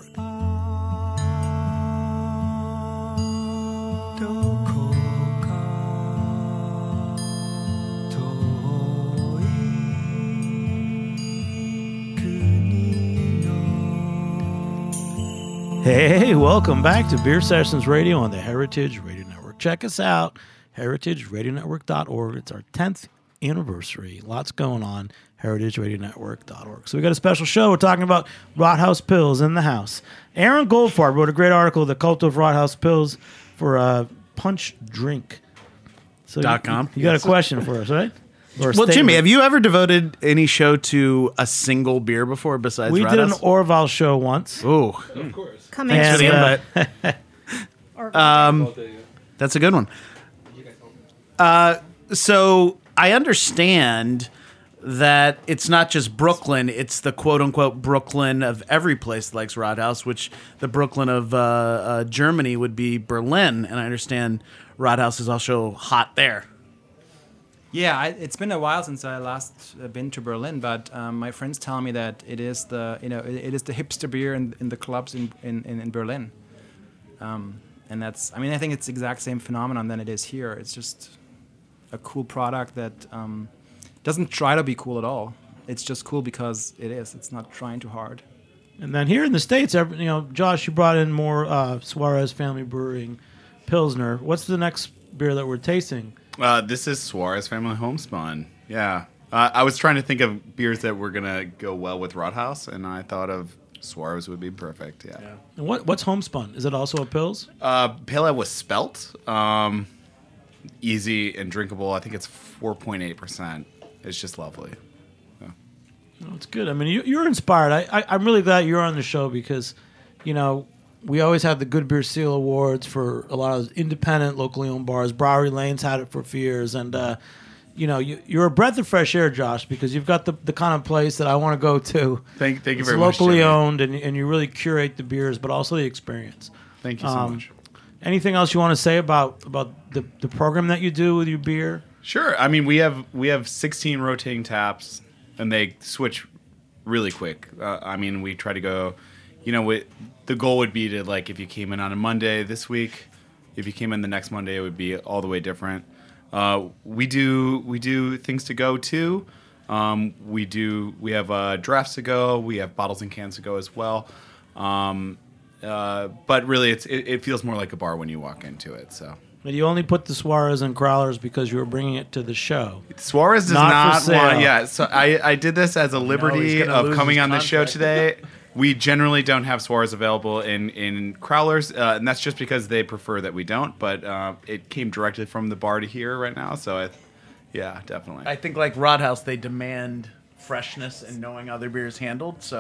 Hey, welcome back to Beer Sessions Radio on the Heritage Radio Network. Check us out, heritageradionetwork.org. It's our 10th anniversary. Lots going on, heritageradionetwork.org. So we got a special show. We're talking about Rothaus Pills in the house. Aaron Goldfarb wrote a great article, The Cult of Rothaus Pills, for Punch Drink. So .com. You got a question for us, right? Or a Well, Jimmy, statement. have you ever devoted any show to a single beer before besides We did an Rothaus? Orval show once. Ooh, come thanks for in. the invite. That's a good one. So I understand that it's not just Brooklyn; it's the quote-unquote Brooklyn of every place that likes Rothaus, which the Brooklyn of Germany would be Berlin. And I understand Rothaus is also hot there. Yeah, it's been a while since I last been to Berlin, but my friends tell me that it is the it is the hipster beer in the clubs in Berlin, and that's I think it's the exact same phenomenon than it is here. It's just a cool product that doesn't try to be cool at all. It's just cool because it is. It's not trying too hard. And then here in the States, Josh, you brought in more Suarez Family Brewing Pilsner. What's the next beer that we're tasting? This is Suarez Family Homespun. Yeah. I was trying to think of beers that were going to go well with Rothaus, and I thought of Suarez would be perfect. Yeah. And what's Homespun? Is it also a Pils? Pale Ale with spelt. Easy and drinkable. I think it's 4.8%. It's just lovely. Oh, it's good. I mean, you're inspired. I'm really glad you're on the show because, we always have the Good Beer Seal Awards for a lot of independent, locally owned bars. Bowery Lane's had it for a few years. And, you're a breath of fresh air, Josh, because you've got the kind of place that I want to go to. Thank you it's very much, locally Jimmy. owned, and you really curate the beers, but also the experience. Thank you so much. Anything else you want to say about the program that you do with your beer? Sure. I mean, we have 16 rotating taps, and they switch really quick. We try to go, the goal would be to, like, if you came in on a Monday this week, if you came in the next Monday, it would be all the way different. We do things to go too. We have drafts to go. We have bottles and cans to go as well. But really, it feels more like a bar when you walk into it. So. But you only put the Suarez and Crowlers because you were bringing it to the show. Suarez does Not not for sale. want. Yeah, so I did this as a liberty gonna of lose coming his on the show contract. today. We generally don't have Suarez available in Crowlers, and that's just because they prefer that we don't. But it came directly from the bar to here right now, so yeah, definitely. I think like Rothaus, they demand freshness and knowing how their beer is handled. So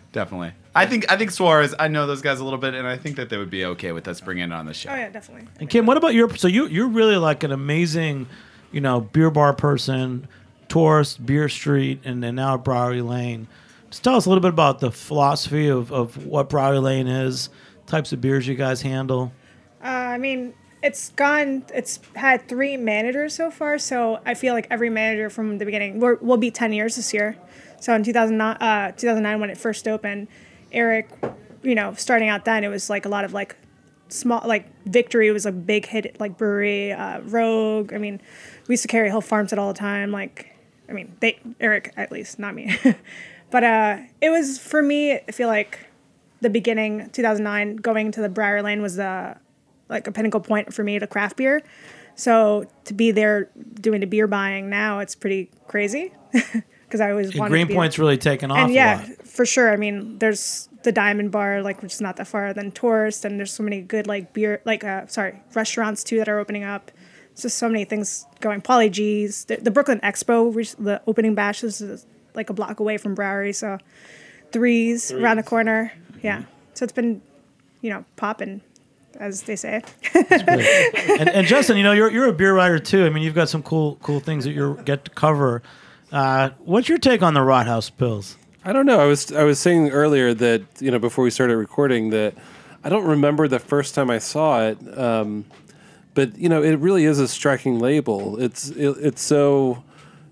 definitely. I think Suarez. I know those guys a little bit, and I think that they would be okay with us bringing it on the show. Oh yeah, definitely. And Kim, what about your? So you're really like an amazing, beer bar person, tourist, Beer Street, and then now Browry Lane. Just tell us a little bit about the philosophy of what Browry Lane is, types of beers you guys handle. I mean, it's had 3 managers so far, so I feel like every manager from the beginning, we'll be 10 years this year. So in 2009 when it first opened, Eric, starting out then, it was like a lot of like small, like Victory was a big hit, like brewery, Rogue. I mean, we used to carry Hill Farms it all the time. Eric at least, not me. But it was, for me, I feel like the beginning, 2009, going to the Browry Lane was like a pinnacle point for me to craft beer. So to be there doing the beer buying now, it's pretty crazy because I always wanted to be Greenpoint's really taken off. And a lot. for sure. I mean, there's the Diamond Bar, like, which is not that far, then Tourist, and there's so many good like beer, like restaurants too that are opening up. It's just so many things going. Pauly G's, the Brooklyn Expo, the opening bash is like a block away from Browry, so threes around the corner. Yeah, so it's been, popping, as they say. and Justin, you're a beer writer too. I mean, you've got some cool things that you get to cover. What's your take on the Rathaus Pils? I don't know. I was saying earlier that before we started recording that I don't remember the first time I saw it, but it really is a striking label. It's so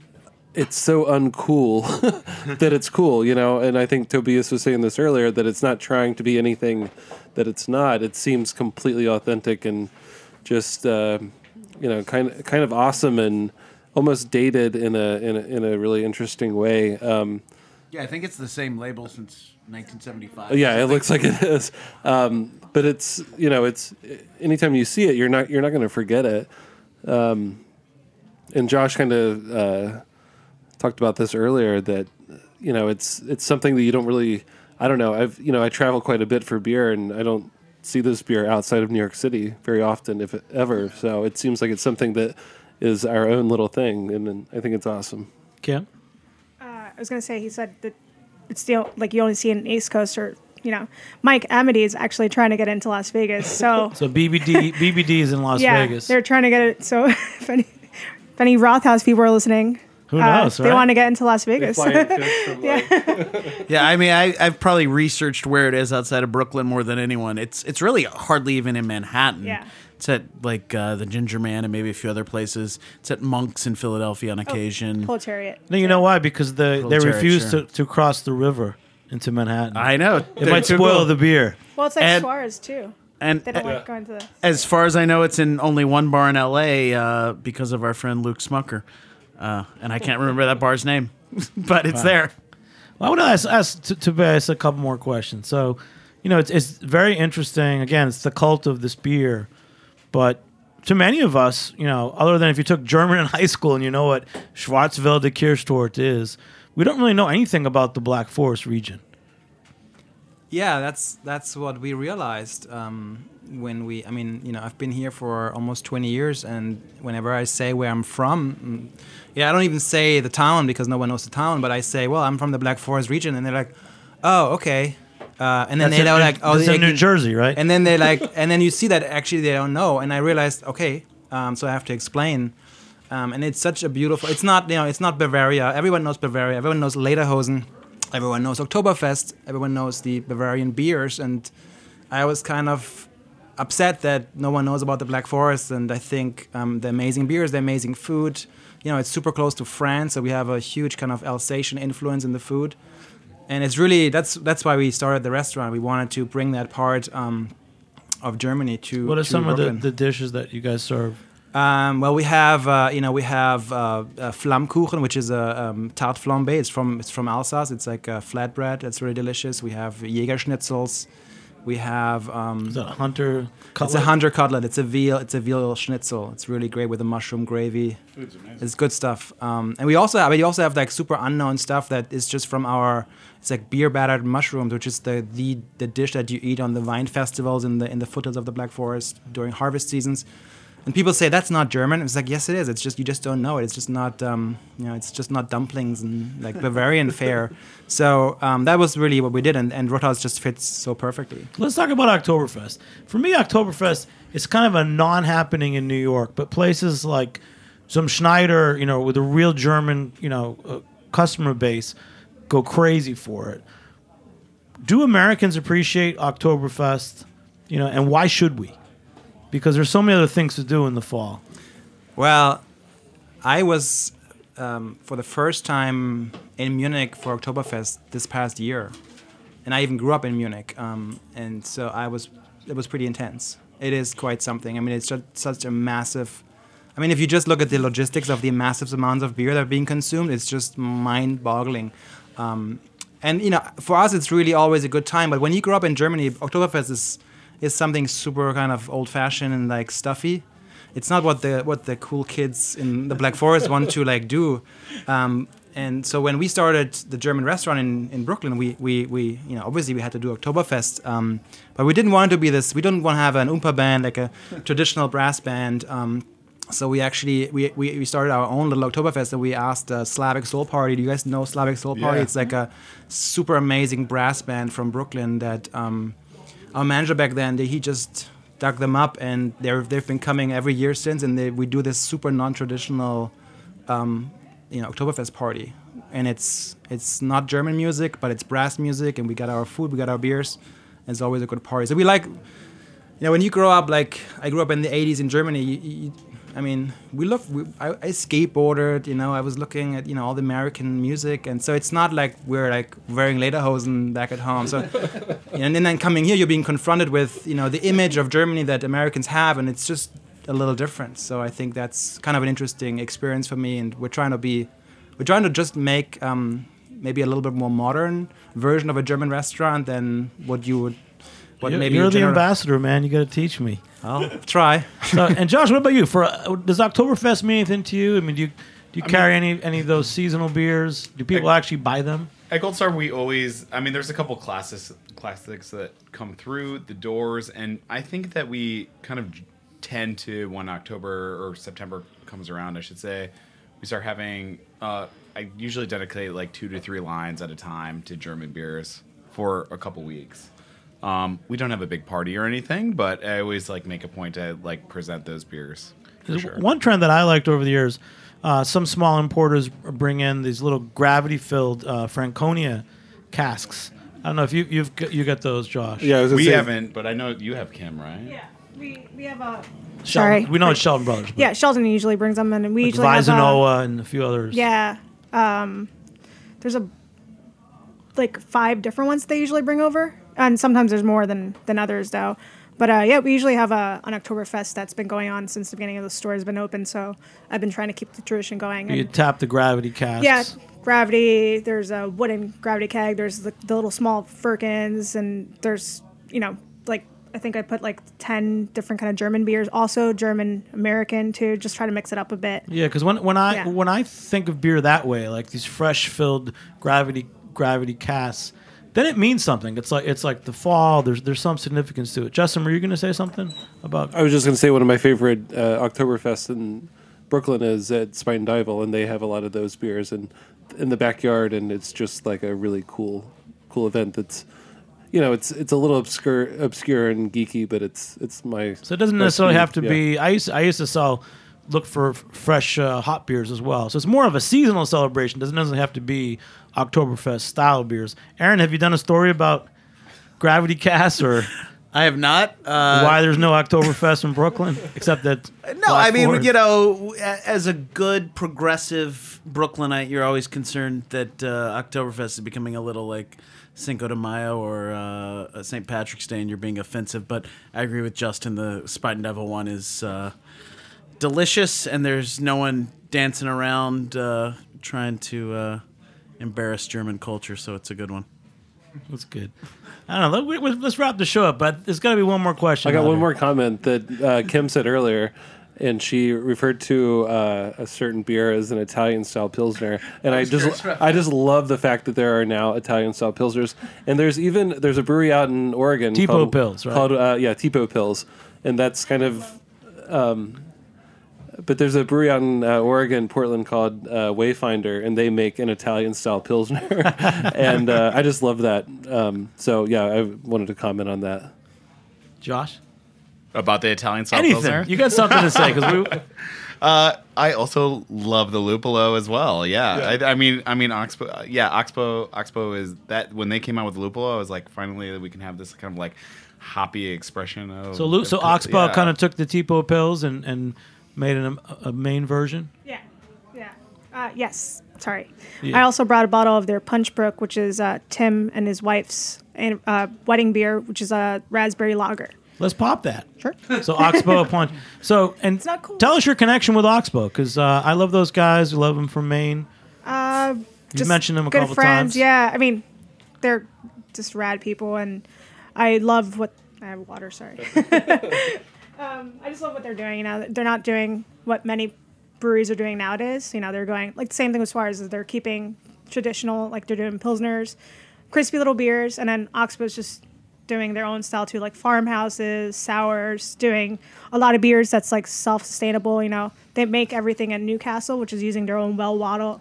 uncool that it's cool, and I think Tobias was saying this earlier, that it's not trying to be anything that it's not. It seems completely authentic and just kind of awesome and almost dated in a really interesting way. Yeah, I think it's the same label since 1975. Yeah, it looks like it is. But it's it's anytime you see it, you're not going to forget it. And Josh kind of talked about this earlier, that it's something that you don't really. I don't know. I travel quite a bit for beer, and I don't see this beer outside of New York City very often, if ever. So it seems like it's something that is our own little thing, and I think it's awesome. Kim? I was gonna say, he said that it's still like you only see it in East Coast, or Mike Amity is actually trying to get into Las Vegas. So BBD is in Las Vegas. They're trying to get it. So if any Rathaus people are listening, who knows? They want to get into Las Vegas. Yeah, I mean, I've probably researched where it is outside of Brooklyn more than anyone. It's really hardly even in Manhattan. Yeah. It's at like the Ginger Man and maybe a few other places. It's at Monk's in Philadelphia on occasion. Proletariat. No, you know why? Because they refuse sure. to cross the river into Manhattan. I know. It might spoil the beer. Well, it's like Suarez too. And they don't like going to the. As far as I know, it's in only one bar in LA because of our friend Luke Smucker. And I can't remember that bar's name, but it's there. Well, I want to ask Tobias a couple more questions. So, it's very interesting. Again, it's the cult of this beer. But to many of us, other than if you took German in high school and you know what Schwarzwälder Kirschtorte is, we don't really know anything about the Black Forest region. Yeah, that's what we realized when I've been here for almost 20 years, and whenever I say where I'm from, I don't even say the town because no one knows the town, but I say, well, I'm from the Black Forest region, and they're like, oh, okay. And then they're like, oh, it's in New Jersey, right? And then they're like, and then you see that actually they don't know, and I realized, okay, so I have to explain. And it's such a beautiful. It's not Bavaria. Everyone knows Bavaria. Everyone knows Lederhosen. Everyone knows Oktoberfest. Everyone knows the Bavarian beers, and I was kind of upset that no one knows about the Black Forest. And I think the amazing beers, the amazing food. It's super close to France, so we have a huge kind of Alsatian influence in the food. And it's really that's why we started the restaurant. We wanted to bring that part of Germany to. What are some Brooklyn. of the dishes that you guys serve? Well, we have Flammkuchen, which is a tart flambé. It's from Alsace. It's like a flatbread. It's really delicious. We have Jägerschnitzels. We have is that a hunter cutlet? It's a hunter cutlet. It's a veal schnitzel. It's really great with a mushroom gravy. Food's amazing. It's good stuff. And we also have like super unknown stuff that is just from it's like beer battered mushrooms, which is the dish that you eat on the wine festivals in the foothills of the Black Forest during harvest seasons. And people say that's not German. It's like, yes, it is. It's just you just don't know it. It's just not it's just not dumplings and like Bavarian fare. So that was really what we did, and Rothaus just fits so perfectly. Let's talk about Oktoberfest. For me, Oktoberfest is kind of a non-happening in New York, but places like some Schneider, with a real German, customer base, go crazy for it. Do Americans appreciate Oktoberfest? And why should we? Because there's so many other things to do in the fall. Well, I was for the first time in Munich for Oktoberfest this past year, and I even grew up in Munich, and so it was pretty intense. It is quite something. I mean, it's just such a massive. I mean, if you just look at the logistics of the massive amounts of beer that are being consumed, it's just mind-boggling. And for us, it's really always a good time. But when you grow up in Germany, Oktoberfest is something super kind of old-fashioned and like stuffy. It's not what the cool kids in the Black Forest want to like do. And so when we started the German restaurant in Brooklyn, we obviously we had to do Oktoberfest, but we didn't want it to be this. We didn't want to have an Oompa band like a traditional brass band. So we actually we started our own little Oktoberfest, and we asked Slavic Soul Party. Do you guys know Slavic Soul Party? Yeah. It's like a super amazing brass band from Brooklyn that our manager back then, he just dug them up, and they've been coming every year since, and we do this super non-traditional Oktoberfest party. And it's not German music, but it's brass music, and we got our food, we got our beers, and it's always a good party. So we like, when you grow up, like I grew up in the 80s in Germany, I skateboarded, I was looking at, all the American music. And so it's not like we're like wearing lederhosen back at home. So, and then coming here, you're being confronted with, the image of Germany that Americans have. And it's just a little different. So I think that's kind of an interesting experience for me. And we're trying to just make maybe a little bit more modern version of a German restaurant than what you would. You're the ambassador, man. You got to teach me. I'll try. And Josh, what about you? Does Oktoberfest mean anything to you? I mean, do you carry any of those seasonal beers? Do people actually buy them? At Gold Star, we always. I mean, there's a couple classics that come through the doors, and I think that we kind of tend to, when October or September comes around, I should say, we start having. I usually dedicate like 2 to 3 lines at a time to German beers for a couple weeks. We don't have a big party or anything, but I always make a point to present those beers. For sure. One trend that I liked over the years, some small importers bring in these little gravity-filled Franconia casks. I don't know if you got those, Josh. Yeah, we haven't, but I know you have, Kim, right? Yeah, we have a. Sorry, we know it's Sheldon Brothers. Yeah, Sheldon usually brings them in, and we usually Weizenauer and a few others. Yeah, there's 5 different ones they usually bring over. And sometimes there's more than others, though. But we usually have an Oktoberfest that's been going on since the beginning of the store has been open. So I've been trying to keep the tradition going. You tap the gravity casks. Yeah, gravity. There's a wooden gravity keg. There's the little small firkins. And there's, I think I put 10 different kind of German beers. Also German American, too. Just try to mix it up a bit. Yeah, because when I think of beer that way, like these fresh-filled gravity casks, then it means something. It's like the fall. There's some significance to it. Justin, were you going to say something about? I was just going to say one of my favorite Oktoberfest in Brooklyn is at Spite and Duyvil, and they have a lot of those beers in the backyard, and it's just like a really cool event. That's it's a little obscure and geeky, but it's my. So it doesn't necessarily have to be. I used to look for fresh hot beers as well. So it's more of a seasonal celebration. Doesn't necessarily have to be Oktoberfest style beers. Aaron, have you done a story about gravity casks or? I have not. Why there's no Oktoberfest in Brooklyn except that? No, I mean as a good progressive Brooklynite, you're always concerned that Oktoberfest is becoming a little like Cinco de Mayo or St. Patrick's Day, and you're being offensive. But I agree with Justin. The Spite and Devil one is delicious, and there's no one dancing around trying to embarrass German culture, so it's a good one. That's good. I don't know. Let's wrap the show up, but there's got to be one more question. I got one more comment that Kim said earlier, and she referred to a certain beer as an Italian-style Pilsner, and I just love the fact that there are now Italian-style Pilsners, and there's a brewery out in Oregon Tipo Pils, right? Called Tipo Pils, and that's kind of But there's a brewery out in Oregon, Portland, called Wayfinder, and they make an Italian-style Pilsner. And I just love that. So, yeah, I wanted to comment on that. Josh? About the Italian style Anything. Pilsner? You got something to say? Because we... I also love the Lupolo as well. Yeah. I mean, Oxbow. Yeah, Oxbow is that when they came out with Lupolo, I was like, finally, we can have this kind of like hoppy expression of. So Oxbow kind of took the Tipo pills and made a main version. Yeah. Yes. Sorry. Yeah. I also brought a bottle of their Punch Brook, which is Tim and his wife's wedding beer, which is a raspberry lager. Let's pop that. Sure. So Oxbow Punch. So and not cool. Tell us your connection with Oxbow, because I love those guys. We love them from Maine. You mentioned them a good couple friends. times. Yeah, I mean, they're just rad people, and I love what I have water. Sorry. I just love what they're doing. You know, they're not doing what many breweries are doing nowadays. You know, they're going like the same thing as far as they're keeping traditional, like they're doing pilsners, crispy little beers, and then Oxbow's just doing their own style too, like farmhouses, sours, doing a lot of beers that's like self-sustainable. You know, they make everything in Newcastle, which is using their own well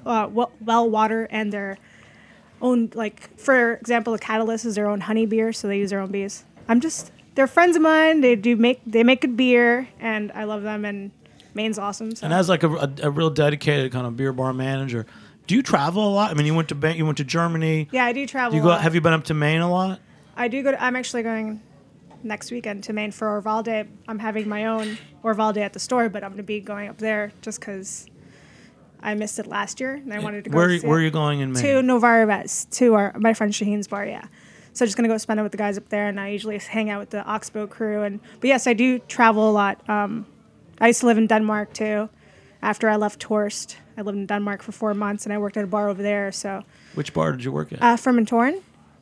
water and their own, like, for example, the Catalyst is their own honey beer, so they use their own bees. They're friends of mine. They make good beer, and I love them. And Maine's awesome. So. And as like a real dedicated kind of beer bar manager, do you travel a lot? I mean, you went to Germany. Yeah, I do travel. Have you been up to Maine a lot? I do go. I'm actually going next weekend to Maine for Orval Day. I'm having my own Orval Day at the store, but I'm going to be going up there just because I missed it last year and I wanted to go. Where are you going in Maine? To Novaribes, to my friend Shaheen's bar. Yeah, so just going to go spend it with the guys up there, and I usually hang out with the Oxbow crew. But yes, I do travel a lot. I used to live in Denmark too. After I left Torst, I lived in Denmark for 4 months, and I worked at a bar over there. So, which bar did you work at? Fermentoren,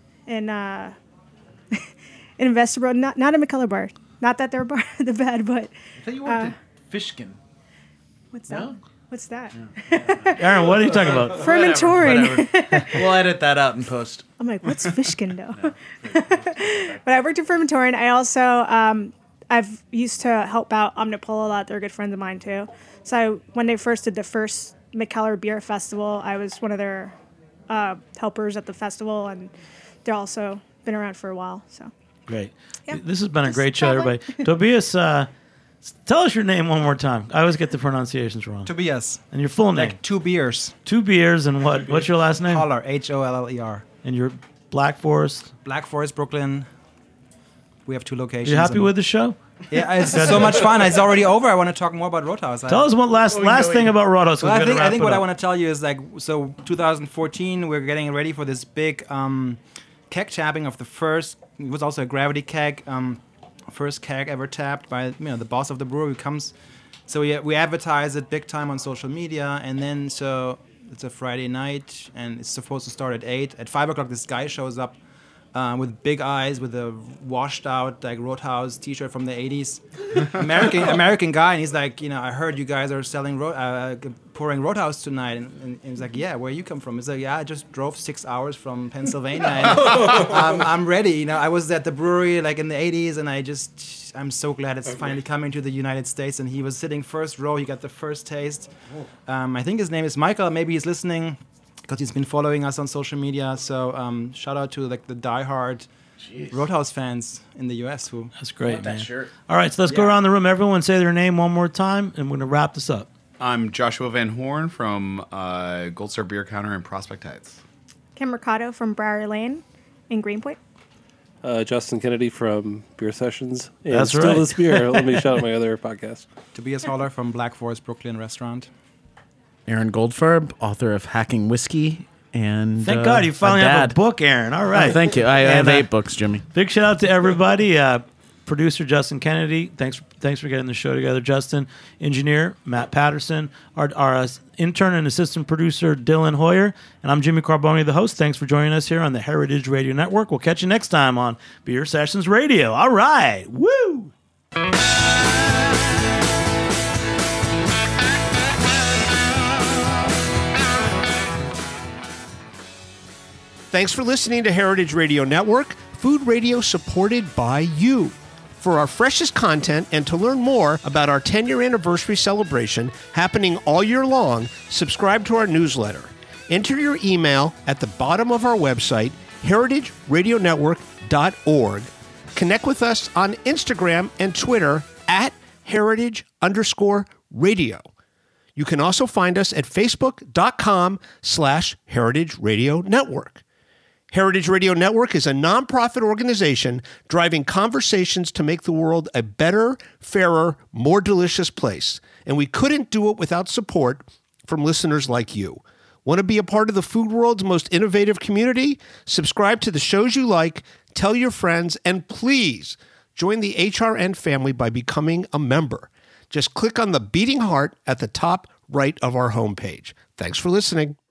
in Vesterbro, not a McCullough bar. Not that they're the bad, but. I thought you worked at Fishkin. What's that? No? What's that? Aaron, what are you talking about? Fermentoren. We'll edit that out in post. I'm like, what's Fishkin though? But I worked at Fermentoren. I also I've used to help out Omnipol a lot. They're good friends of mine too. So when they first did the first McKellar Beer Festival, I was one of their helpers at the festival, and they're also been around for a while. So great. Yeah. This has been a great show, everybody. Tobias, tell us your name one more time. I always get the pronunciations wrong. Tobias. And your full name? Like 2 beers. 2 beers and what? What's your last name? Holler, Holler. And you're Black Forest? Black Forest, Brooklyn. We have 2 locations. You happy with the show? Yeah, it's so much fun. It's already over. I want to talk more about Roadhouse. Tell us one last thing about Roadhouse. Well, I think what I want to tell you is like, so 2014, we're getting ready for this big keg tapping of the first. It was also a gravity keg, first keg ever tapped by the boss of the brewery comes. So we advertise it big time on social media, and then so it's a Friday night, and it's supposed to start at 8. At 5 o'clock, this guy shows up. With big eyes, with a washed out like Roadhouse T-shirt from the 80s, American guy, and he's like, I heard you guys are selling pouring Roadhouse tonight, and he's like, yeah, where you come from? He's like, yeah, I just drove 6 hours from Pennsylvania, and I'm ready. I was at the brewery like in the 80s, and I'm so glad it's finally coming to the United States. And he was sitting first row. He got the first taste. I think his name is Michael. Maybe he's listening, because he's been following us on social media. So shout out to like the diehard Roadhouse fans in the U.S. who. That's great, man. That shirt. All right, so let's go around the room. Everyone say their name one more time, and we're going to wrap this up. I'm Joshua Van Horn from Gold Star Beer Counter in Prospect Heights. Kim Mercado from Briar Lane in Greenpoint. Justin Kennedy from Beer Sessions. And That's Still right. This Beer. Let me shout out my other podcast. Tobias Holler from Black Forest Brooklyn Restaurant. Aaron Goldfarb, author of Hacking Whiskey, and Thank God you finally have a book, Aaron. All right. Oh, thank you. I have 8 books, Jimmy. Big shout out to everybody. Producer Justin Kennedy, thanks for getting the show together, Justin. Engineer Matt Patterson, our intern and assistant producer Dylan Hoyer, and I'm Jimmy Carboni, the host. Thanks for joining us here on the Heritage Radio Network. We'll catch you next time on Beer Sessions Radio. All right, woo! Thanks for listening to Heritage Radio Network, food radio supported by you. For our freshest content and to learn more about our 10-year anniversary celebration happening all year long, subscribe to our newsletter. Enter your email at the bottom of our website, heritageradionetwork.org. Connect with us on Instagram and Twitter at heritage_radio. You can also find us at facebook.com/Heritage Radio Network. Heritage Radio Network is a nonprofit organization driving conversations to make the world a better, fairer, more delicious place. And we couldn't do it without support from listeners like you. Want to be a part of the food world's most innovative community? Subscribe to the shows you like, tell your friends, and please join the HRN family by becoming a member. Just click on the beating heart at the top right of our homepage. Thanks for listening.